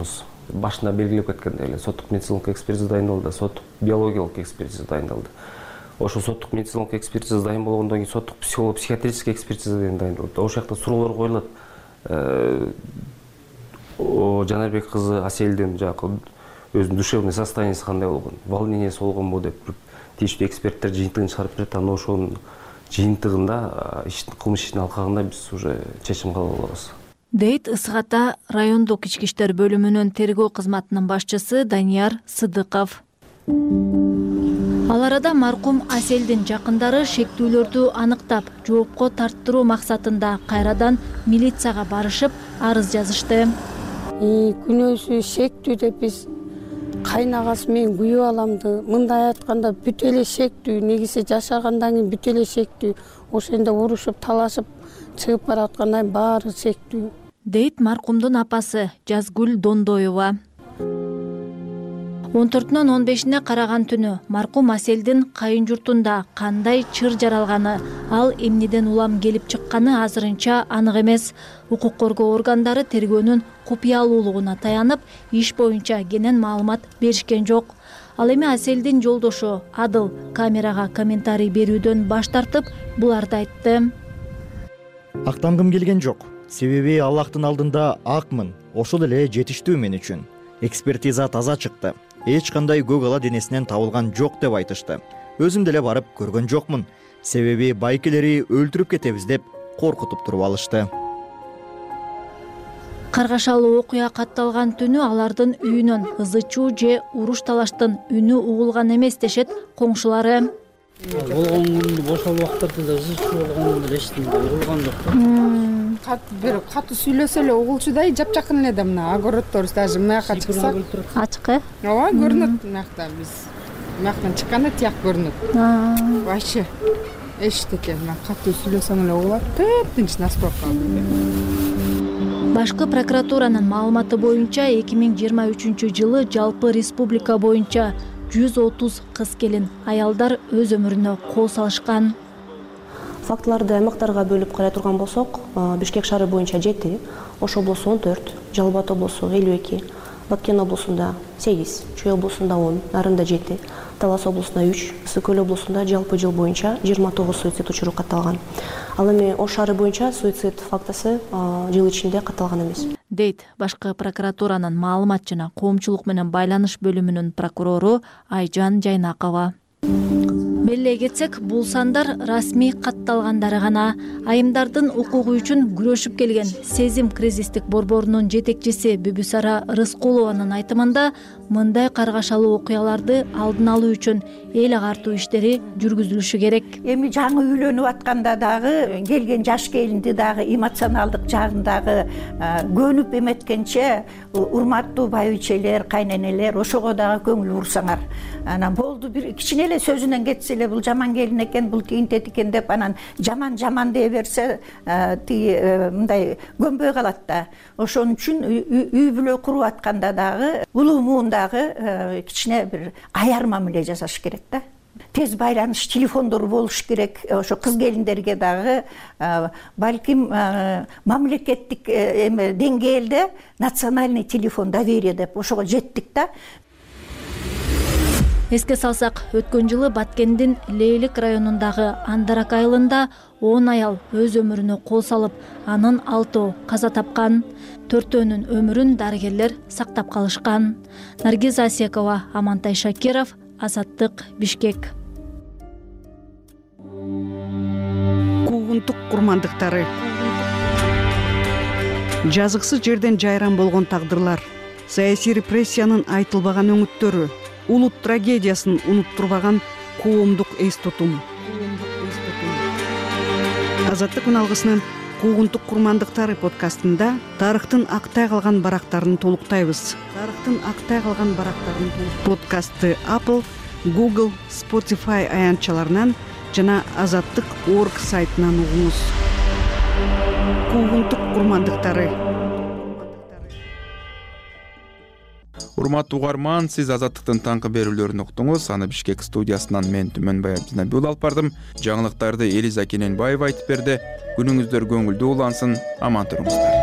башында белгилеп кеткендей эле соттук медициналык экспертиза дайындалды, соттук биологиялык экспертиза дайындалды. Ошо соттук медициналык экспертиза дайын болгондон кийин соттук психолог психиатрический экспертиза дайындалды. Ошол жакта суроолор коюлат. Жанарбек кызы Аселдин жакы өзүнүн душевный состояниясы кандай болгон, волнениеси болгонбу деп тийиштүү эксперттер жыйынтыгын чыгарып берет. Анан ошонун жыйынтыгында кылмыш ишин алкагында биз уже чечим кабыл алабыз. Дейт Ысык Ата райондук ички иштер бөлүмүнүн тергөө кызматынын башчысы Данияр Сыдыков. Ал арада маркум Аселдин жакындары шектүүлөрдү аныктап, жоопко тарттыруу максатында кайрадан милицияга барышып, арыз жазышты. Күнөөсү шектүү деп биз кайнагасы мен күйөө аламды. Мындай айтканда бүт эле шектүү, негизи жашагандан кийин бүт эле шектүү. Ошондо урушуп, талашып чыгып бараткандан баары шектүү. Дейт маркумдун апасы Жазгүл Дондоева. он төртүнөн он бешине караган түнү маркум Аселдин кайын журтунда кандай чыр жаралганы, ал эмнеден улам келип чыкканы азырынча анык эмес. Укук коргоо органдары тергөөнүн купуялуулугуна таянып, иш боюнча кенен маалымат беришкен жок. Ал эми Аселдин жолдошу Адыл камерага комментарий берүүдөн баш тартып, буларды айтты. Актангым келген жок. Себеби Аллахтын алдында акмын. Ошол эле жетиштүү мен үчүн. Экспертиза таза чыкты. Эч кандай көк ала денесинен табылган жок деп айтышты. Өзүм деле барып көргөн жокмун. Себеби байкелери өлтүрүп кетебиз деп коркутуп туруп алышты. Каргашалуу окуя катталган түнү алардын үйүнөн ызы-чуу же уруш талаштын үнү угулган эмес дешет коңшулары. Болгон күндү бошол убактарда да ызы-чуу болгондо эчтеме угулган жок. Катуу бир катуу сүйлөсө эле угулчудай жапжакын эле да мына огороддор даже мыяка чыксак. Ачкы? Ооба, көрүнөт мыякта биз. Мыяктан чыкканда тияк көрүнөт. Вообще эчтеке мына катуу сүйлөсөң эле угулат. Тынч наспропка. Башкы прокуратуранын маалыматы боюнча эки миң жыйырма үчүнчү жылы жалпы республика боюнча жүз отуз кыз келин аялдар өз өмүрүнө кол салышкан. Фактыларды аймактарга бөлүп карай турган болсок, Бишкек шаары боюнча жети, Ош облусу он төрт, Жалал Абад облусу элүү эки, Баткен облусунда сегиз, Чүй облусунда он, Нарында жети, Талас облусунда үч, Ысык Көл облусунда жалпы жыл боюнча жыйырма тогуз суицид учуру катталган. Ал эми Ош шаары боюнча суицид фактысы жыл ичинде катталган эмес. Дейт башкы прокуратуранын маалымат жана коомчулук менен байланыш бөлүмүнүн прокурору Айжан Жайнакова. Белгилей кетсек, бул сандар расмий катталгандары гана. Айымдардын укугу үчүн күрөшүп келген Сезим кризистик борборунун жетекчиси Бүбүсара Рыскулованын айтымында, мындай каргашалуу окуяларды алдын алуу үчүн эл агартуу иштери жүргүзүлүшү керек. Эми жаңы үйлөнүп атканда дагы келген жаш келинди дагы эмоционалдык жагындагы көнүп эметкенче урматтуу байбичелер, кайненелер ошого дагы көңүл бурсаңар. Анан болду бир кичине эле сөзүнөн кетсе эле бул жаман келин экен, бул тигинтет экен деп анан жаман жаман дей берсе, тиги мындай көнбөй калат да. Ошон үчүн үй бүлө куруп атканда дагы улуу муундагы кичине бир аяр мамиле жасаш керек да. Тез байланыш телефондору болуш керек. Ошо кыз келиндерге дагы балким мамлекеттик эме деңгээлде национальный телефон доверие деп ошого жеттик да. Эске салсак, өткөн жылы Баткендин Лейлик районундагы Андарак айылында он аял өз өмүрүнө кол салып, анын алтоо каза тапкан. Төртөөнүн өмүрүн дарыгерлер сактап калышкан. Наргиз Асекова, Амантай Шакиров, Азаттык, Бишкек. Куугунтук курмандыктары. Жазыксыз жерден жайран болгон тагдырлар, саясий репрессиянын айтылбаган өңүттөрү, улут трагедиясын унуттурбаган коомдук эс тутум. Азаттык үналгысынын Куугунтук курмандыктары подкастында тарыхтын актай калган барактарын толуктайбыз. Тарыхтын актай калган барактарын подкастты Apple, Google, Spotify аянтчаларынан жана азаттык точка орг сайтынан угуңуз. Куугунтук курмандыктары. Урматтуу угарман, сиз Азаттыктын таңкы берүүлөрүн уктуңуз. Аны Бишкек студиясынан мен Түмөнбай Абдинабиул алып бардым. Жаңылыктарды Элиза Кененбаева айтып берди. Күнүңүздөр көңүлдүү улансын, аман туруңуздар.